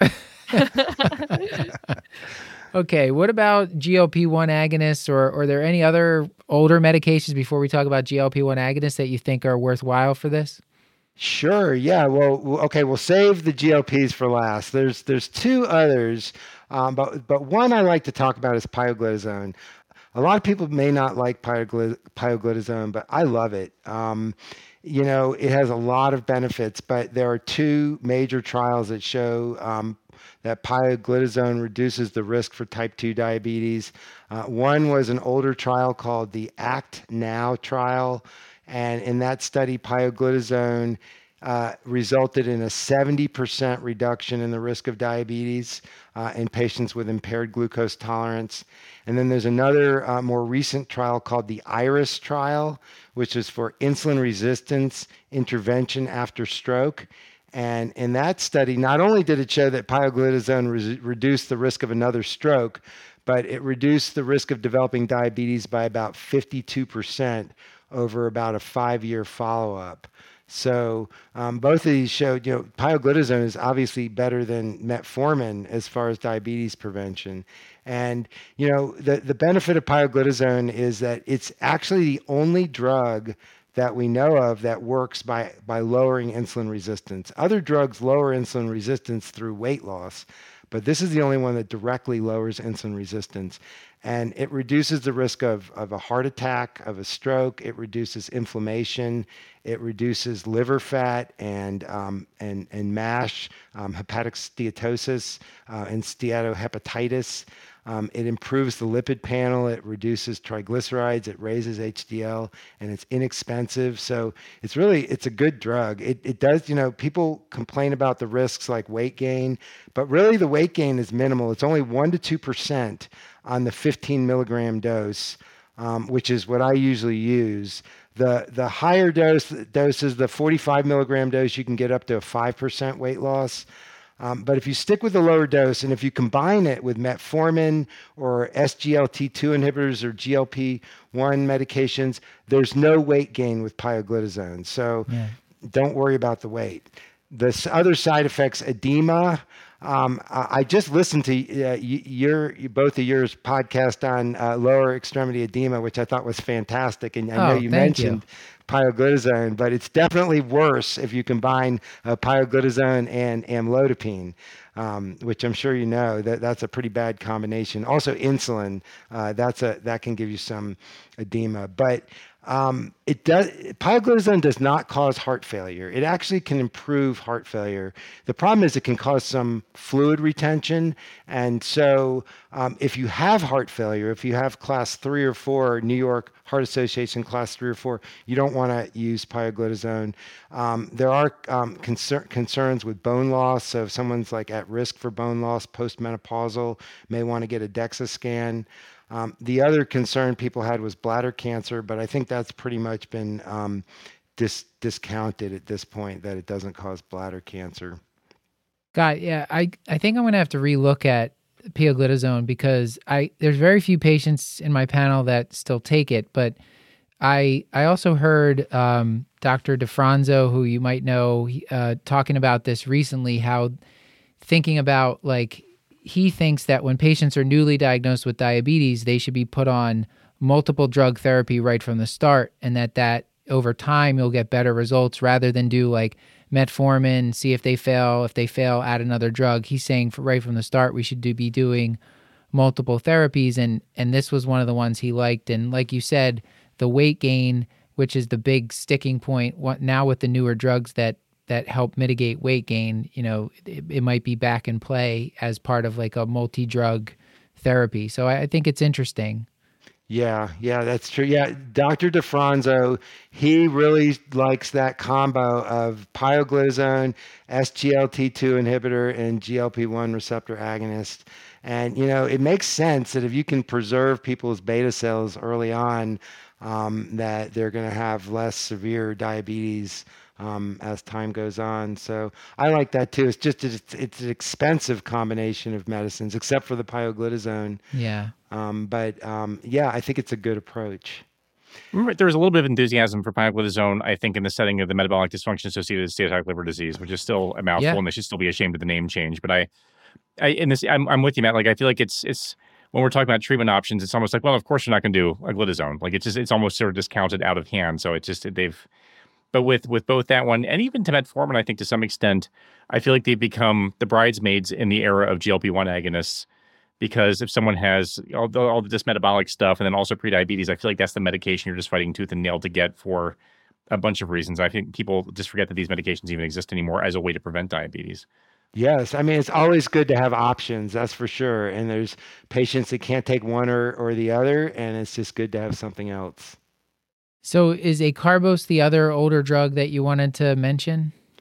Okay. What about GLP-1 agonists, or are there any other older medications before we talk about GLP-1 agonists that you think are worthwhile for this? Sure. Yeah. Well, okay. We'll save the GLPs for last. There's 2 others, but one I like to talk about is pioglitazone. A lot of people may not like pioglitazone, but I love it. It has a lot of benefits, but there are 2 major trials that show that pioglitazone reduces the risk for type 2 diabetes. One was an older trial called the ACT-NOW trial, and in that study, pioglitazone resulted in a 70% reduction in the risk of diabetes in patients with impaired glucose tolerance. And then there's another more recent trial called the IRIS trial, which is for insulin resistance intervention after stroke. And in that study, not only did it show that pioglitazone reduced the risk of another stroke, but it reduced the risk of developing diabetes by about 52% over about a 5-year follow-up. So both of these showed, pioglitazone is obviously better than metformin as far as diabetes prevention. And, the benefit of pioglitazone is that it's actually the only drug that we know of that works by lowering insulin resistance. Other drugs lower insulin resistance through weight loss, but this is the only one that directly lowers insulin resistance. And it reduces the risk of a heart attack, of a stroke. It reduces inflammation. It reduces liver fat and MASH, hepatic steatosis, and steatohepatitis. It improves the lipid panel. It reduces triglycerides. It raises HDL, and it's inexpensive. So it's a good drug. It does, people complain about the risks like weight gain, but really the weight gain is minimal. It's only 1% to 2% on the 15 milligram dose, which is what I usually use. The higher doses, the 45 milligram dose, you can get up to a 5% weight loss. But if you stick with the lower dose, and if you combine it with metformin or SGLT2 inhibitors or GLP-1 medications, there's no weight gain with pioglitazone. So don't worry about the weight. The other side effects, edema. I just listened to both of yours podcast on lower extremity edema, which I thought was fantastic. And I know you mentioned pioglitazone, but it's definitely worse if you combine pioglitazone and amlodipine, which I'm sure you know that's a pretty bad combination. Also, insulin that can give you some edema, but pioglitazone does not cause heart failure. It actually can improve heart failure. The problem is it can cause some fluid retention. And so if you have heart failure, if you have class 3 or 4, New York Heart Association class 3 or 4, you don't want to use pioglitazone. There are concerns with bone loss. So if someone's like at risk for bone loss postmenopausal, may want to get a DEXA scan. The other concern people had was bladder cancer, but I think that's pretty much been discounted at this point, that it doesn't cause bladder cancer. God, yeah, I think I'm going to have to relook at pioglitazone because there's very few patients in my panel that still take it, but I also heard Dr. DeFranzo, who you might know, talking about this recently, how thinking about he thinks that when patients are newly diagnosed with diabetes, they should be put on multiple drug therapy right from the start, and that over time you'll get better results rather than do metformin, see if they fail. If they fail, add another drug. He's saying right from the start we should be doing multiple therapies, and this was one of the ones he liked. And like you said, the weight gain, which is the big sticking point now with the newer drugs that help mitigate weight gain, it might be back in play as part of a multi-drug therapy. So I think it's interesting. Yeah, that's true. Yeah, Dr. DeFranzo, he really likes that combo of pioglitazone, SGLT2 inhibitor, and GLP-1 receptor agonist. And, it makes sense that if you can preserve people's beta cells early on, that they're going to have less severe diabetes as time goes on. So I like that too. It's just it's an expensive combination of medicines, except for the pioglitazone. Yeah. I think it's a good approach. Remember, there was a little bit of enthusiasm for pioglitazone, I think, in the setting of the metabolic dysfunction associated with steatotic liver disease, which is still a mouthful, and they should still be ashamed of the name change. But I'm with you, Matt. I feel like it's when we're talking about treatment options, it's almost well, of course you're not going to do a glitazone. It's almost sort of discounted out of hand. So But with both that one and even to metformin, I think to some extent, I feel like they've become the bridesmaids in the era of GLP-1 agonists, because if someone has all this metabolic stuff and then also prediabetes, I feel like that's the medication you're just fighting tooth and nail to get for a bunch of reasons. I think people just forget that these medications even exist anymore as a way to prevent diabetes. Yes, I mean, it's always good to have options, that's for sure. And there's patients that can't take one or the other, and it's just good to have something else. So is acarbose the other older drug that you wanted to mention?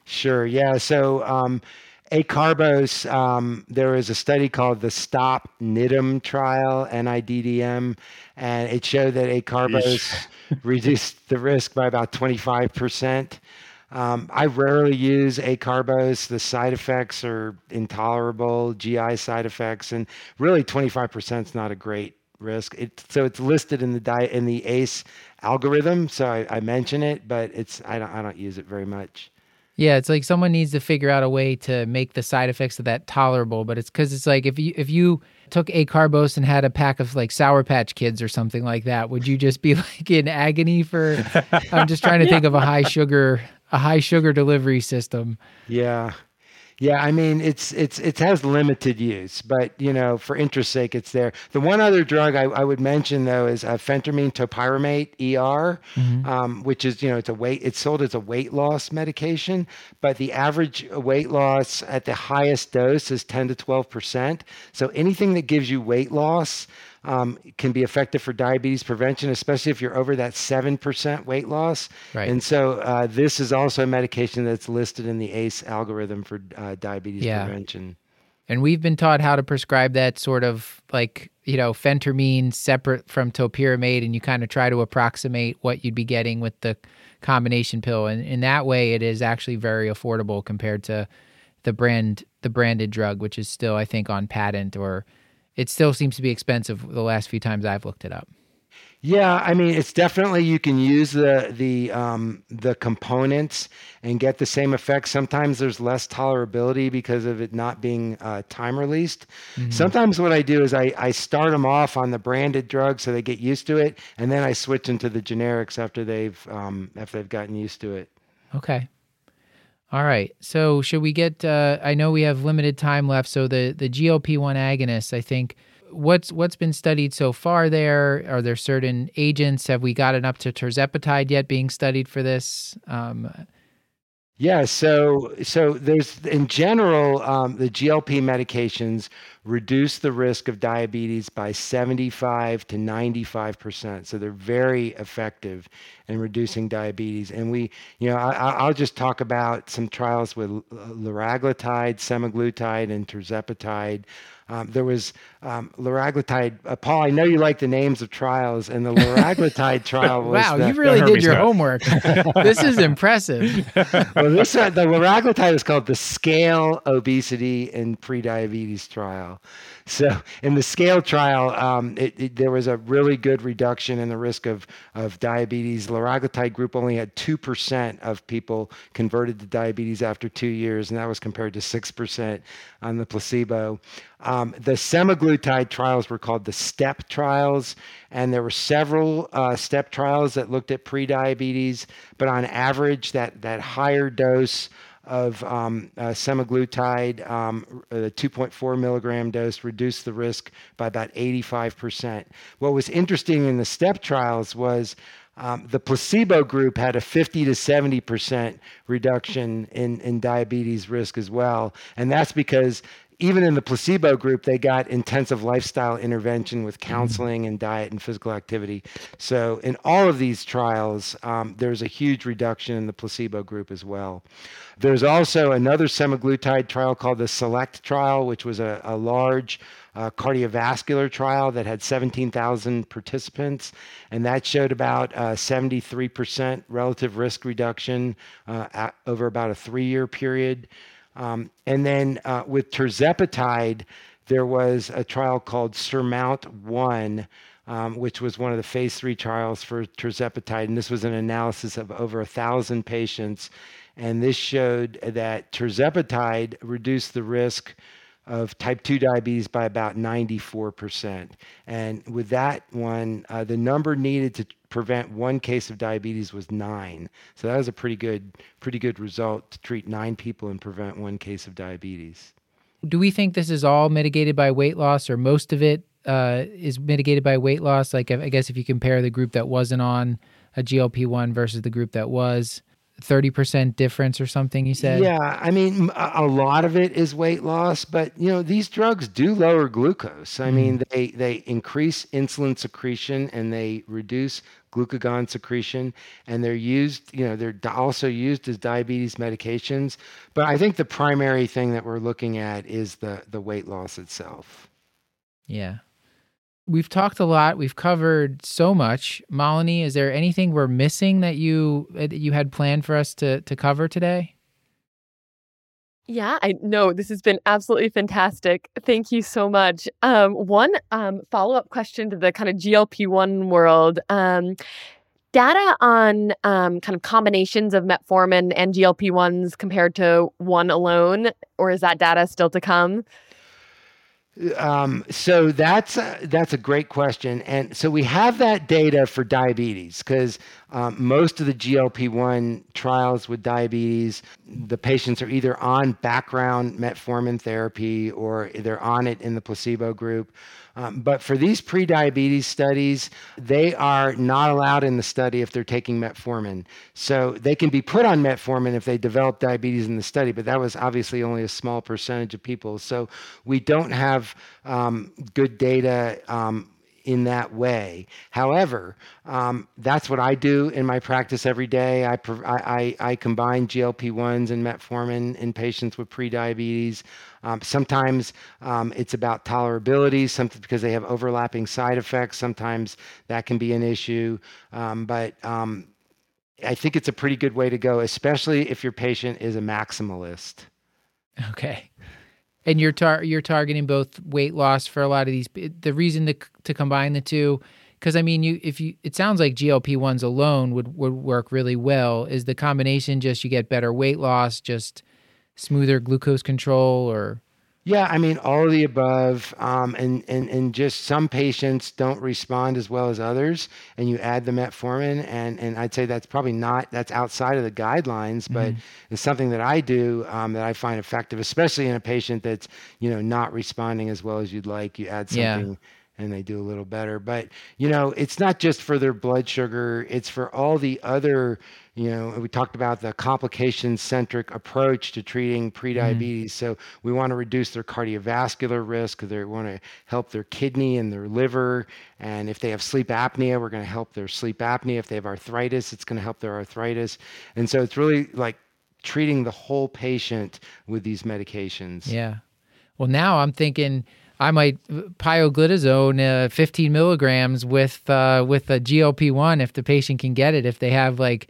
Sure. Yeah. So acarbose, there was a study called the Stop NIDM trial, NIDDM, and it showed that acarbose reduced the risk by about 25%. I rarely use acarbose. The side effects are intolerable, GI side effects, and really 25% is not a great risk. So it's listed in the ACE algorithm. So I mention it, but I don't use it very much. Yeah, it's like someone needs to figure out a way to make the side effects of that tolerable. But it's because it's like if you took acarbose and had a pack of like Sour Patch Kids or something like that, would you just be like in agony for? I'm just trying to think of a high sugar delivery system. Yeah. Yeah, I mean, it has limited use, but for interest's sake, it's there. The one other drug I would mention though is phentermine topiramate ER, which is it's sold as a weight loss medication, but the average weight loss at the highest dose is 10 to 12%. So anything that gives you weight loss can be effective for diabetes prevention, especially if you're over that 7% weight loss. Right. And so this is also a medication that's listed in the ACE algorithm for diabetes prevention. And we've been taught how to prescribe that sort of like, phentermine separate from topiramate, and you kind of try to approximate what you'd be getting with the combination pill. And in that way, it is actually very affordable compared to the branded drug, which is still, I think, on patent, or it still seems to be expensive the last few times I've looked it up. Yeah, I mean, it's definitely, you can use the components and get the same effect. Sometimes there's less tolerability because of it not being time released. Mm-hmm. Sometimes what I do is I start them off on the branded drug so they get used to it, and then I switch into the generics after they've gotten used to it. Okay. All right. So should we get, I know we have limited time left. So the GLP-1 agonists, I think, what's been studied so far there? Are there certain agents? Have we gotten up to tirzepatide yet being studied for this? Yeah, so there's, in general, the GLP medications reduce the risk of diabetes by 75 to 95%. So they're very effective in reducing diabetes. And I'll just talk about some trials with liraglutide, semaglutide, and tirzepatide. There was liraglutide. Paul, I know you like the names of trials, and the liraglutide trial was... Wow, you really did your homework. This is impressive. Well, the liraglutide is called the SCALE Obesity and Prediabetes trial. So in the SCALE trial, there was a really good reduction in the risk of diabetes. Liraglutide group only had 2% of people converted to diabetes after 2 years, and that was compared to 6% on the placebo. The semaglutide trials were called the STEP trials, and there were several STEP trials that looked at prediabetes, but on average, that higher dose of semaglutide, the 2.4 milligram dose, reduced the risk by about 85%. What was interesting in the STEP trials was the placebo group had a 50 to 70% reduction in diabetes risk as well. And that's because even in the placebo group, they got intensive lifestyle intervention with counseling and diet and physical activity. So in all of these trials, there's a huge reduction in the placebo group as well. There's also another semaglutide trial called the SELECT trial, which was a large cardiovascular trial that had 17,000 participants, and that showed about 73% relative risk reduction over about a 3-year period. And then with tirzepatide, there was a trial called SURMOUNT-1, which was one of the phase 3 trials for tirzepatide. And this was an analysis of over 1,000 patients. And this showed that tirzepatide reduced the risk of type 2 diabetes by about 94%. And with that one, the number needed to prevent 1 case of diabetes was 9. So that was a pretty good result to treat 9 people and prevent 1 case of diabetes. Do we think this is all mitigated by weight loss, or most of it is mitigated by weight loss? Like, I guess if you compare the group that wasn't on a GLP-1 versus the group that was, 30% difference or something, you said? Yeah, I mean, a lot of it is weight loss, but these drugs do lower glucose. I mean, they increase insulin secretion and they reduce glucagon secretion, and they're used, they're also used as diabetes medications. But I think the primary thing that we're looking at is the weight loss itself. Yeah. We've talked a lot. We've covered so much. Malini, is there anything we're missing that you had planned for us to cover today? Yeah, I know this has been absolutely fantastic. Thank you so much. One follow-up question to the kind of GLP-1 world. Data on kind of combinations of metformin and GLP-1s compared to one alone, or is that data still to come? So that's a great question. And so we have that data for diabetes because most of the GLP-1 trials with diabetes, the patients are either on background metformin therapy or they're on it in the placebo group. But for these pre-diabetes studies, they are not allowed in the study if they're taking metformin. So they can be put on metformin if they develop diabetes in the study, but that was obviously only a small percentage of people. So we don't have good data in that way. However, that's what I do in my practice every day. I combine GLP-1s and metformin in patients with prediabetes. Sometimes it's about tolerability, sometimes because they have overlapping side effects. Sometimes that can be an issue. But I think it's a pretty good way to go, especially if your patient is a maximalist. Okay. And you're targeting both weight loss for a lot of these. The reason to combine the two, because I mean, it sounds like GLP-1s alone would work really well. Is the combination just you get better weight loss, just smoother glucose control, or? Yeah, I mean, all of the above, and just some patients don't respond as well as others, and you add the metformin, and I'd say that's probably that's outside of the guidelines, but it's something that I do that I find effective, especially in a patient that's, not responding as well as you'd like. You add something and they do a little better. But, it's not just for their blood sugar, it's for all the other, we talked about the complication-centric approach to treating prediabetes. So we want to reduce their cardiovascular risk. They want to help their kidney and their liver. And if they have sleep apnea, we're going to help their sleep apnea. If they have arthritis, it's going to help their arthritis. And so it's really like treating the whole patient with these medications. Yeah. Well, now I'm thinking I might pioglitazone 15 milligrams with a GLP-1 if the patient can get it. If they have like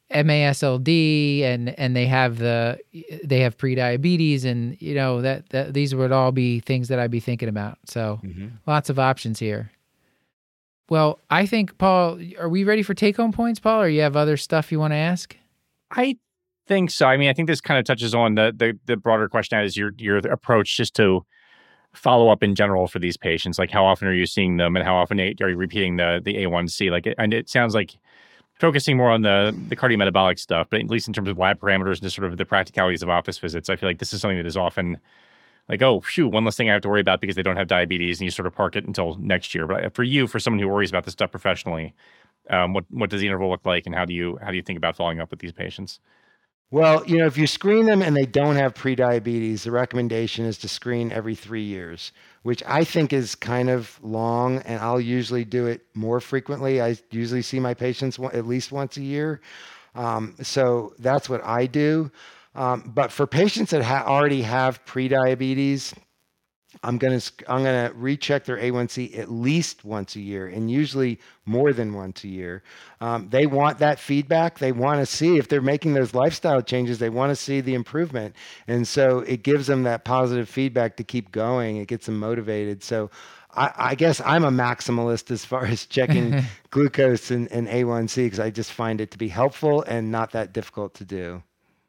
MASLD and they have prediabetes, and that these would all be things that I'd be thinking about. So lots of options here. Well, I think, Paul, are we ready for take-home points, Paul, or you have other stuff you want to ask? I think so. I mean, I think this kind of touches on the broader question as your approach just to follow up in general for these patients. Like, how often are you seeing them, and how often are you repeating the A1C? And it sounds like focusing more on the cardiometabolic stuff, but at least in terms of lab parameters and just sort of the practicalities of office visits, I feel like this is something that is often like, oh, shoot, one less thing I have to worry about because they don't have diabetes, and you sort of park it until next year. But for someone who worries about this stuff professionally, what does the interval look like, and how do you think about following up with these patients? Well, if you screen them and they don't have prediabetes, the recommendation is to screen every 3 years, which I think is kind of long, and I'll usually do it more frequently. I usually see my patients at least once a year. So that's what I do. But for patients that already have prediabetes, I'm gonna recheck their A1C at least once a year, and usually more than once a year. They want that feedback. They want to see if they're making those lifestyle changes. They want to see the improvement, and so it gives them that positive feedback to keep going. It gets them motivated. So I guess I'm a maximalist as far as checking glucose and A1C, because I just find it to be helpful and not that difficult to do.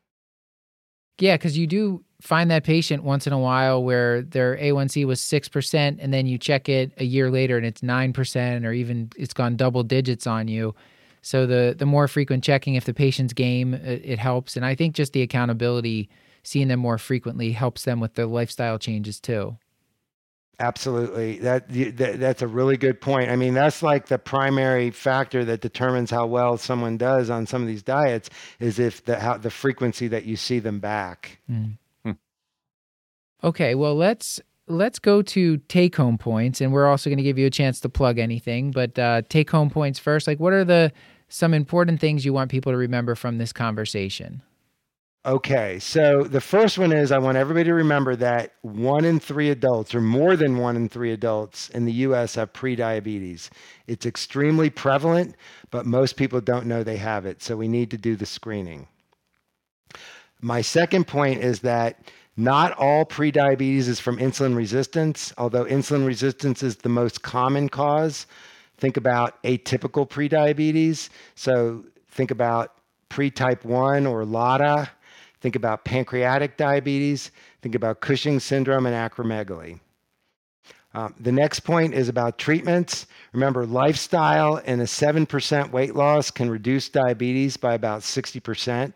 Yeah, because you do find that patient once in a while where their A1C was 6%, and then you check it a year later and it's 9%, or even it's gone double digits on you. So the more frequent checking, if the patient's game, it helps. And I think just the accountability, seeing them more frequently, helps them with the lifestyle changes too. Absolutely. That's a really good point. I mean, that's like the primary factor that determines how well someone does on some of these diets is if the frequency that you see them back. Okay, well, let's go to take-home points, and we're also going to give you a chance to plug anything, but take-home points first. Like, what are some important things you want people to remember from this conversation? Okay, so the first one is I want everybody to remember that 1 in 3 adults, or more than 1 in 3 adults in the U.S. have prediabetes. It's extremely prevalent, but most people don't know they have it, so we need to do the screening. My second point is that not all prediabetes is from insulin resistance, although insulin resistance is the most common cause. Think about atypical prediabetes. So think about pre-type 1 or LADA. Think about pancreatic diabetes. Think about Cushing's syndrome and acromegaly. The next point is about treatments. Remember, lifestyle and a 7% weight loss can reduce diabetes by about 60%.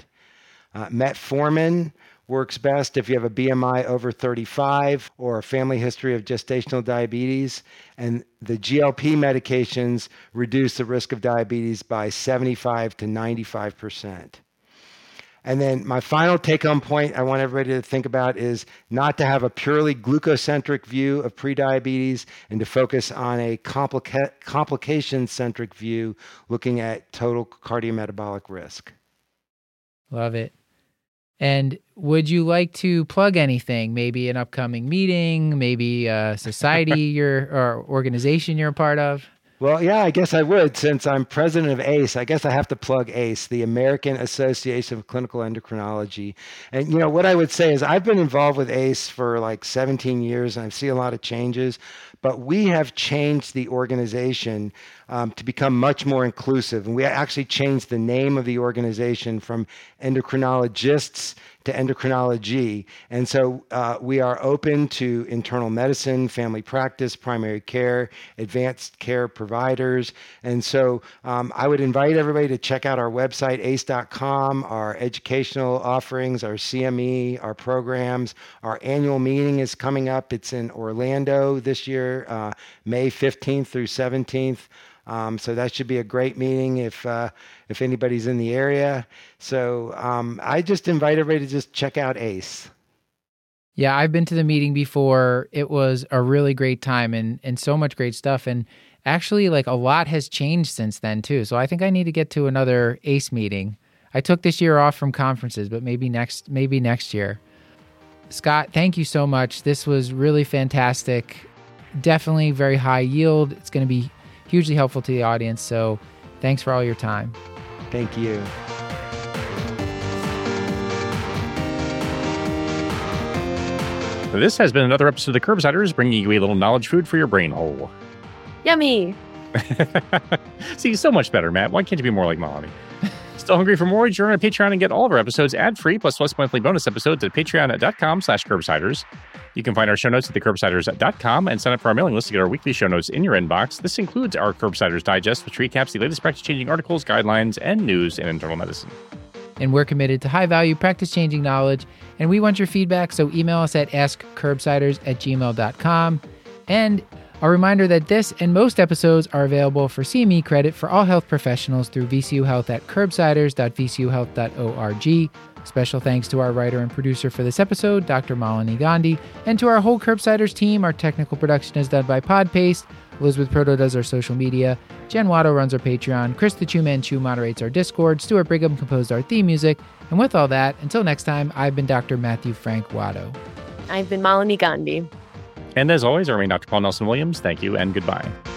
Metformin works best if you have a BMI over 35 or a family history of gestational diabetes. And the GLP medications reduce the risk of diabetes by 75 to 95%. And then my final take-home point I want everybody to think about is not to have a purely glucocentric view of prediabetes and to focus on a complication-centric view looking at total cardiometabolic risk. Love it. And would you like to plug anything? Maybe an upcoming meeting, maybe a society or organization you're a part of? Well, yeah, I guess I would. Since I'm president of ACE, I guess I have to plug ACE, the American Association of Clinical Endocrinology. And, you know, what I would say is I've been involved with ACE for like 17 years, and I've seen a lot of changes. But we have changed the organization to become much more inclusive. And we actually changed the name of the organization from endocrinologists to endocrinology. And so we are open to internal medicine, family practice, primary care, advanced care providers. And so I would invite everybody to check out our website, ace.com, our educational offerings, our CME, our programs. Our annual meeting is coming up. It's in Orlando this year, May 15th through 17th. So that should be a great meeting if anybody's in the area. So I just invite everybody to just check out ACE. Yeah, I've been to the meeting before. It was a really great time and so much great stuff. And actually, like, a lot has changed since then too. So I think I need to get to another ACE meeting. I took this year off from conferences, but maybe next year. Scott, thank you so much. This was really fantastic. Definitely very high yield. It's going to be hugely helpful to the audience. So thanks for all your time. Thank you. This has been another episode of The Curbsiders, bringing you a little knowledge food for your brain hole. Yummy. See, so much better, Matt. Why can't you be more like Melanie? Still hungry for more? Join our Patreon and get all of our episodes ad-free, plus monthly bonus episodes at patreon.com/curbsiders. You can find our show notes at thecurbsiders.com and sign up for our mailing list to get our weekly show notes in your inbox. This includes our Curbsiders Digest, which recaps the latest practice-changing articles, guidelines, and news in internal medicine. And we're committed to high-value, practice-changing knowledge, and we want your feedback, so email us at askcurbsiders@gmail.com. And a reminder that this and most episodes are available for CME credit for all health professionals through VCU Health at curbsiders.vcuhealth.org. Special thanks to our writer and producer for this episode, Dr. Malini Gandhi, and to our whole Curbsiders team. Our technical production is done by Podpaste. Elizabeth Proto does our social media. Jen Watto runs our Patreon. Chris the Chew Man Chew moderates our Discord. Stuart Brigham composed our theme music. And with all that, until next time, I've been Dr. Matthew Frank Watto. I've been Malini Gandhi. And as always, I remain Dr. Paul Nelson Williams. Thank you and goodbye.